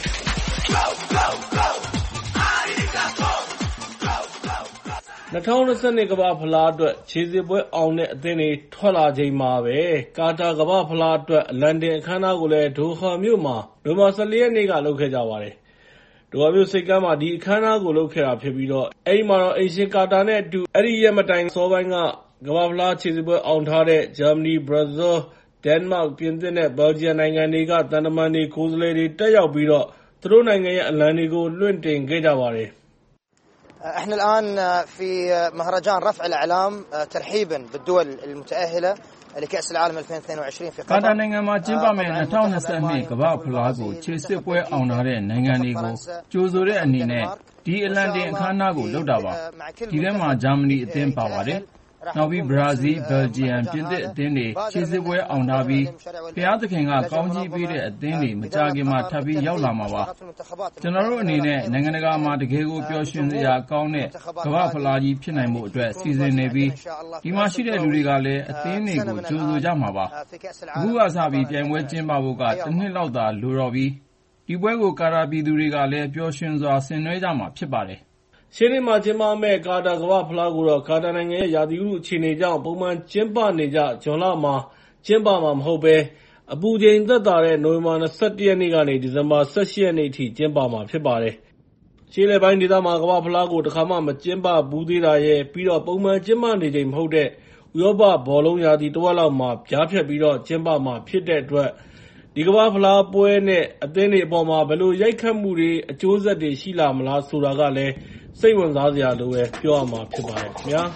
၂၀၂၂ကမ္ဘာ့ဖလားအတွက်ခြေစစ်ပွဲအောင်တဲ့အသင်းတွေထွက်လာချိန်မှာပဲကာတာကမ္ဘာ့ဖလားအတွက်အလံတင်အခမ်းအနားကိုလည်းဒိုဟာမြို့မှာနိုဝင်ဘာ၁၄ရက်နေ့ကလုပ်ခဲ့ကြပါတယ်။ဒိုဟာမြို့ဆိပ်ကမ်းမှာဒီအခမ်းအနားကိုလုပ်ခဲ့တာဖြစ်ပြီးတော့အဲဒီမှာတော့အိမ်ရှင်ကာတာနဲ့အတူအဲဒီရက်မတိုင်စောပိုင်းကကမ္ဘာ့ဖလားခြေစစ်ပွဲအောင်ထားတဲ့ဂျာမနီ၊ဘရာဇီး၊ဒိန်းမတ်၊ပြင်သစ်နဲ့ဘယ်လ်ဂျီယံနိုင်ငံတွေကသံတမန်တွေကိုယ်စားလှယ်တွေတက်ရောက်ပြီးတော့သူတို့နိုင်ငံရဲ့အလံတွေကိုလွှင့်တင်ခဲ့ကြပါတယ်။ احنا الآن في مهرجان رفع الأعلام ترحيبا بالدول المتأهلة لكأس العالم ألفين واثنين وعشرين في قطر ကာတာနိုင်ငံမှာကျင်းပမယ့်၂၀၂၂ကမ္ဘာ့ဖလားကိုခြေစစ်ပွဲအောင်လာတဲ့နိုင်ငံတွေကိုကြိုဆိုတဲ့အနေနဲ့ဒီအလံတင်အခမ်းအနားကိုလုပ်တာပါ။ဒီထဲမှာဂျာမနီအသင်းပါပါတယ်။နောက်ပြီးဘရာဇီး၊ဘယ်လ်ဂျီယံ၊ပြင်သစ်အသင်းတွေခြေစစ်ပွဲအောင်ထားပြီးဘုရားသခင်ကကောင်းချီးပေးတဲ့အသင်းတွေမကြာခင်မှာထပ်ပြီးရောက်လာမှာပါ။ကျွန်တော်တို့အနေနဲ့နိုင်ငံတကာမှာတကယ်ကိုပျော်ရွှင်စရာကောင်းတဲ့ကမ္ဘာ့ဖလားကြီးဖြစ်နိုင်ဖို့အတွက်စီစဉ်နေပြီးဒီမှာရှိတဲ့လူတွေကလည်းအသင်းတွေကိုကြိုဆိုကြမှာပါ။အခုကစပြီးပြိုင်ပွဲကျင်းပဖို့ကတစ်နှစ်လောက်သာလိုတော့ပြီးဒီပွဲကိုကာတာပြည်သူတွေကလည်းပျော်ရွှင်စွာဆင်နွှဲကြမှာဖြစ်ပါတယ်။ရှေ့နှစ်မှာကျင်းပမယ့်ကာတာကမ္ဘာ့ဖလားကိုတော့ကာတာနိုင်ငံရဲ့ရာသီဥတုအခြေအနေကြောင့်ပုံမှန်ကျင်းပနေကျဇွန်လမှာကျင်းပမှာမဟုတ်ဘဲ အပူချိန်သက်သာတဲ့ နိုဝင်ဘာလ ၂၁ ရက်နေ့ကနေ ဒီဇင်ဘာလ ၁၈ ရက်နေ့အထိ ကျင်းပမှာဖြစ်ပါတယ်။ အရှေ့အလယ်ပိုင်းဒေသမှာ ကမ္ဘာ့ဖလားကို တခါမှမကျင်းပဘူးသေးတာရယ်၊ ပြီးတော့ ပုံမှန်ကျင်းပနေချိန်မဟုတ်တဲ့ ဥရောပဘောလုံးရာသီတဝက်လောက်မှာ ကြားဖြတ်ပြီးတော့ ကျင်းပမှာဖြစ်တဲ့အတွက် ဒီကမ္ဘာ့ဖလားပွဲနဲ့ အသင်းတွေအပေါ်မှာ ဘယ်လိုရိုက်ခတ်မှုတွေ၊ အကျိုးဆက်တွေ ရှိလာမလားဆိုတာကလည်း စိတ်ဝင်စားစရာလို့ပဲ ပြောရမှာဖြစ်ပါတယ်ခင်ဗျာ။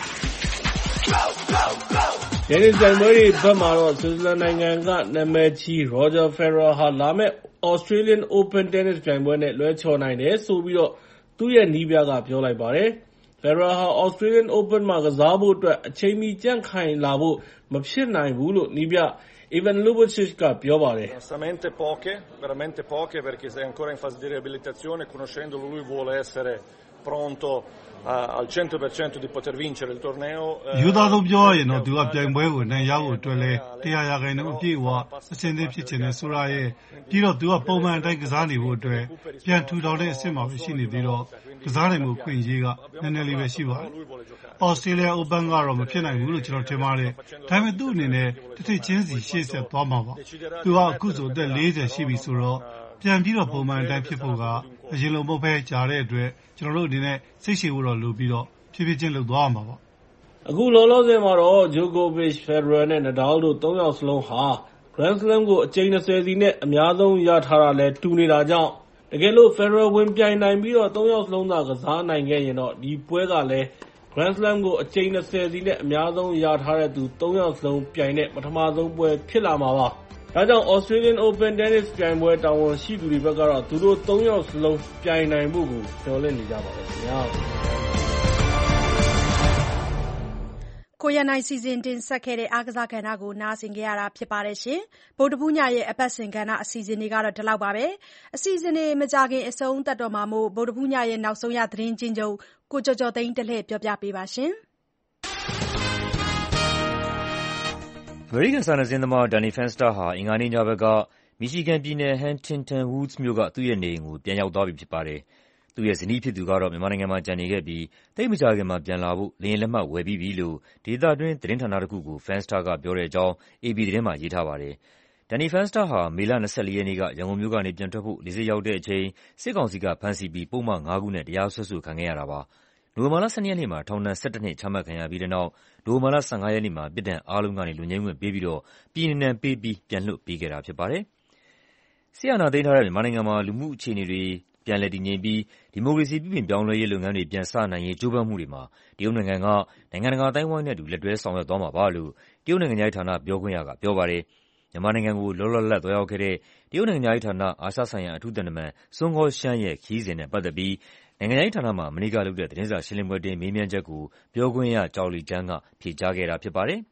တင်းနစ်ပြိုင်ပွဲတွေဘက်မှာတော့ ဆွစ်ဇာလန်နိုင်ငံက နာမည်ကြီး Roger Federer ဟာ လာမယ့် Australian Open တင်းနစ်ပြိုင်ပွဲနဲ့ လွဲချော်နိုင်တယ်ဆိုပြီးတော့ သူ့ရဲ့နည်းပြက ပြောလိုက်ပါတယ်။ Federer ဟာ Australian Open မှာ ကစားဖို့အတွက် အချိန်မီကြံ့ခိုင်လာဖို့ မဖြစ်နိုင်ဘူးလို့ နည်းပြ Ivan Lubicic က ပြောပါတယ်။ Onestamente poche, veramente poche, perché è ancora in fase di riabilitazione, conoscendolo lui vuole essere pronto al cento per cento di poter vincere il torneo. ယူသားဆုံးပြောရရင်တော့ သူကပြိုင်ပွဲကိုနိုင်ရဖို့အတွက်လဲ ၁၀၀ ရာခိုင်နှုန်းအပြည့်အဝအဆင်သင့်ဖြစ်ချင်တယ်ဆိုတာရဲ့ပြီးတော့သူကပုံမှန်အတိုင်းကစားနေဖို့အတွက်ပြန်ထူထောင်တဲ့အဆင့်မှာပဲရှိနေသေးတော့ကစားနိုင်မှုအခွင့်အရေးကနည်းနည်းလေးပဲရှိပါတယ်။ Australia Open ကတော့မဖြစ်နိုင်ဘူးလို့ကျွန်တော်ထင်ပါတယ်။ဒါပေမဲ့သူ့အနေနဲ့တစ်ထိပ်ချင်းစီရှေ့ဆက်သွားမှာပါ။သူကအခုဆိုအသက်၄၀ရှိပြီဆိုတော့ပြန်ပြီးတော့ပုံမှန်အတိုင်းဖြစ်ဖို့ကအရင်လိုမဟုတ်ဘဲကြားတဲ့အတွက်ကျွန်တော်တို့အနေနဲ့စိတ်ရှည်ဖို့တော့လိုပြီးတော့ဖြည်းဖြည်းချင်းလုပ်သွားရမှာပါ။အခုလောလောဆယ်မှာတော့ Djokovic, Federer နဲ့ Nadal တို့သုံးယောက်စလုံးဟာ Grand Slam ကိုအကြိမ်၂၀စီနဲ့အများဆုံးရထားတာလဲတူနေတာကြောင့်တကယ်လို့ Federer ဝင်ပြိုင်နိုင်ပြီးတော့သုံးယောက်စလုံးသာကစားနိုင်ခဲ့ရင်တော့ဒီပွဲကလည်း Grand Slam ကိုအကြိမ်၂၀စီနဲ့အများဆုံးရထားတဲ့သူသုံးယောက်စလုံးပြိုင်တဲ့ပထမဆုံးပွဲဖြစ်လာမှာပါ။ဒါကြောင့် Australian Open Tennis ပြိုင်ပွဲတာဝန်ရှိသူတွေဘက်ကတော့သူတို့သုံးယောက်စလုံးပြိုင်နိုင်ဖို့ကိုမျှော်လင့်နေကြပါတယ်ခင်ဗျာ။ကိုရန်နိုင်စီစဉ်တင်ဆက်ခဲ့တဲ့အားကစားကဏ္ဍကိုနားဆင်ကြရတာဖြစ်ပါတယ်ရှင်။ဗုဒ္ဓဘူးညရဲ့အပတ်စဉ်ကဏ္ဍအစီအစဉ်တွေကတော့ဒီလောက်ပါပဲ။အစီအစဉ်တွေမကြခင်အဆုံးသတ်တော့မှာမို့ဗုဒ္ဓဘူးညရဲ့နောက်ဆုံးရသတင်းချင်းချုပ်ကိုကျော်ကျော်သိန်းတလှည့်ပြောပြပေးပါရှင်။အမေရိကန်စာနယ်ဇင်းသမား Danny Fenster ဟာအင်္ဂါနေ့ညဘက်ကမီရှီဂန်ပြည်နယ် Huntington Woods မြို့ကသူ့ရဲ့နေအိမ်ကိုပြန်ရောက်သွားပြီဖြစ်ပါတယ်။သူ့ရဲ့ဇနီးဖြစ်သူကတော့မြန်မာနိုင်ငံမှာကျန်နေခဲ့ပြီးသိပ်မကြာခင်မှာပြန်လာဖို့လေယာဉ်လက်မှတ်ဝယ်ပြီးပြီလို့ဒေသတွင်းသတင်းဌာနတခုကို Fenster ကပြောတဲ့အကြောင်း အေပီသတင်းမှာရေးထားပါတယ်။ Danny Fenster ဟာမေလ၂၄ရက်နေ့ကရန်ကုန်မြို့ကနေပြန်ထွက်ဖို့လေဆိပ်ရောက်တဲ့အချိန်စစ်ကောင်စီကဖမ်းဆီးပြီးပုဒ်မ၅ခုနဲ့တရားစွဲဆိုခံခဲ့ရတာပါ။နိုဝင်ဘာလ၁၂ရက်နေ့မှာထောင်ဒဏ်၁၁နှစ်ချမှတ်ခံရပြီးတဲ့နောက်နိုဝင်ဘာလ၁၅ရက်နေ့မှာပြစ်ဒဏ်အားလုံးကနေလွတ်ငြိမ်းခွင့်ပေးပြီးတော့ပြည်နှင်ဒဏ်ပေးပြီးပြန်လွှတ်ပေးခဲ့တာဖြစ်ပါတယ်။စစ်အာဏာသိမ်းထားတဲ့မြန်မာနိုင်ငံမှာလူမှုအခြေအနေတွေပြန်လည်တည်ငြိမ်ပြီးဒီမိုကရေစီပြုပြင်ပြောင်းလဲရေးလုပ်ငန်းတွေပြန်စနိုင်ရေးကြိုးပမ်းမှုတွေမှာတရုတ်နိုင်ငံကနိုင်ငံတကာအသိုင်းအဝိုင်းနဲ့အတူလက်တွဲဆောင်ရွက်သွားမှာပါလို့တရုတ်နိုင်ငံခြားရေးဌာနပြောခွင့်ရကပြောပါတယ်။မြန်မာနိုင်ငံကိုလောလောလတ်လတ်သွားရောက်ခဲ့တဲ့တရုတ်နိုင်ငံခြားရေးဌာနအာရှဆိုင်ရာအထူးသံတမန်ဆွန်ကော်ရှန်းရဲ့ခရီးစဉ်နဲ့ပတ်သက်ပြီးနိုင်ငံခြားရေးဌာနမှာမနေ့ကလုပ်တဲ့သတင်းစာရှင်းလင်းပွဲအတွင်းမေးမြန်းချက်ကိုပြောခွင့်ရကျော်လီကျန်းကဖြေကြားခဲ့တာဖြစ်ပါတယ်။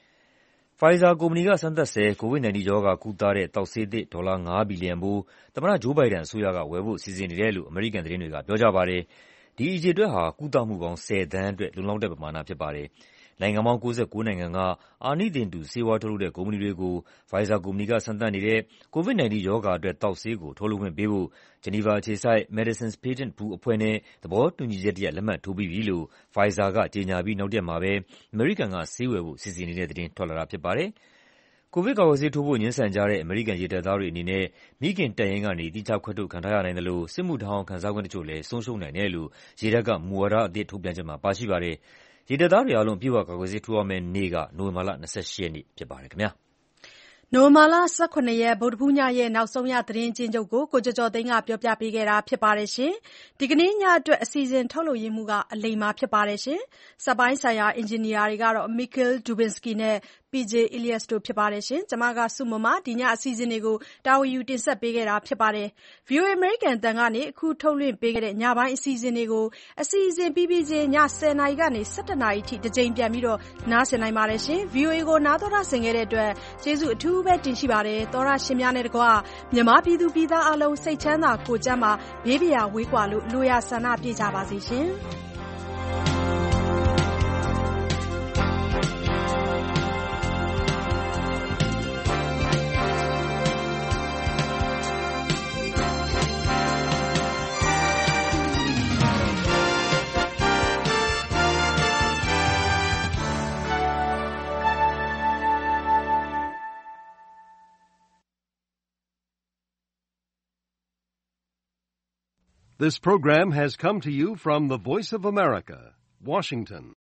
Pfizer ကုမ္ပဏီကစမ်းသပ်ဆဲ ကိုဗစ်-၁၉ ရောဂါကုသတဲ့သောက်ဆေးသစ်ဒေါ်လာငါးဘီလီယံဖိုးသမ္မတ Joe Biden အစိုးရကဝယ်ဖို့စီစဉ်နေတယ်လို့အမေရိကန်သတင်းတွေကပြောကြပါတယ်။ဒီအရေအတွက်ဟာကုသမှုပေါင်း၁၀သန်းအတွက်လုံလောက်တဲ့ပမာဏဖြစ်ပါတယ်။နိုင်ငံပေါင်း၉၉နိုင်ငံကအာနိသင်တူဆေးဝါးထုတ်လုပ်တဲ့ကုမ္ပဏီတွေကို Pfizer ကုမ္ပဏီကစမ်းသပ်နေတဲ့ကိုဗစ်-၁၉ ရောဂါအတွက်သောက်ဆေးကိုထုတ်လုပ်ခွင့်ပေးဖို့ဂျနီဗာအခြေစိုက် Medicines Patent ဘုတ်အဖွဲ့နဲ့သဘောတူညီချက်တရပ်လက်မှတ်ထိုးပြီးပြီလို့ Pfizer ကကြေညာပြီးနောက်တရက်မှာပဲအမေရိကန်ကဆေးဝယ်ဖို့စီစဉ်နေတဲ့သတင်းထွက်လာတာဖြစ်ပါတယ်။ကိုဗစ်ကာကွယ်ဆေးထိုးဖို့ငြင်းဆန်ကြတဲ့အမေရိကန်ရေတပ်သားတွေအနေနဲ့မိခင်တပ်ရင်းကနေသီးခြားခွဲထုတ်ခံထားရနိုင်သလိုစစ်မှုထမ်းဟောင်းခံစားခွင့်တချို့လည်းဆုံးရှုံးနိုင်တယ်လို့ရေတပ်ကမူဝါဒအသစ်ထုတ်ပြန်ချက်မှာပါရှိပါတယ်။ရေတပ်သားတွေအားလုံးအပြည့်အဝကာကွယ်ဆေးထိုးရမယ့်နေ့ကနိုဝင်ဘာလ၂၈ရက်နေ့ဖြစ်ပါတယ်ခင်ဗျာ။နိုဝင်ဘာလ၁၇ရက်ဗုဒ္ဓဘူးညရဲ့နောက်ဆုံးရသတင်းချင်းချုပ်ကိုကိုကျော်ကျော်သိန်းကပြောပြပေးခဲ့တာဖြစ်ပါတယ်ရှင်။ဒီကနေ့ညအတွက်အစီအစဉ်ထုတ်လုပ်ရင်းမှုကအလိမ္မာဖြစ်ပါတယ်ရှင်။စက်ပိုင်းဆိုင်ရာအင်ဂျင်နီယာတွေကတော့ Mikhail Dubinsky နဲ့ ပီဂျေ Elias တို့ဖြစ်ပါတယ်ရှင်။ကျွန်မကစုမမဒီညအစီအစဉ်တွေကိုတာဝန်ယူတင်ဆက်ပေးခဲ့တာဖြစ်ပါတယ်။ ဗီအိုအေ American တန်ကနေအခုထုတ်လွှင့်ပေးခဲ့တဲ့ညပိုင်းအစီအစဉ်တွေကိုအစီအစဉ်ပြီးပြီးချင်းည၁၀နာရီကနေ၁၁နာရီထိတစ်ကြိမ်ပြန်ပြီးတော့နားဆင်နိုင်ပါတယ်ရှင်။ ဗီအိုအေကိုနားတော်တာဆင်ခဲ့တဲ့အတွက်ကျေးဇူးအထူးပဲတင်ရှိပါတယ်။သောရရှင်များနဲ့တကွမြန်မာပြည်သူပြည်သားအလုံးစိတ်ချမ်းသာကိုယ်ကျန်းမာဘေးပရာဝေးကွာလို့လူရဆန္ဒပြကြပါစေရှင်။ This program has come to you from the Voice of America, Washington.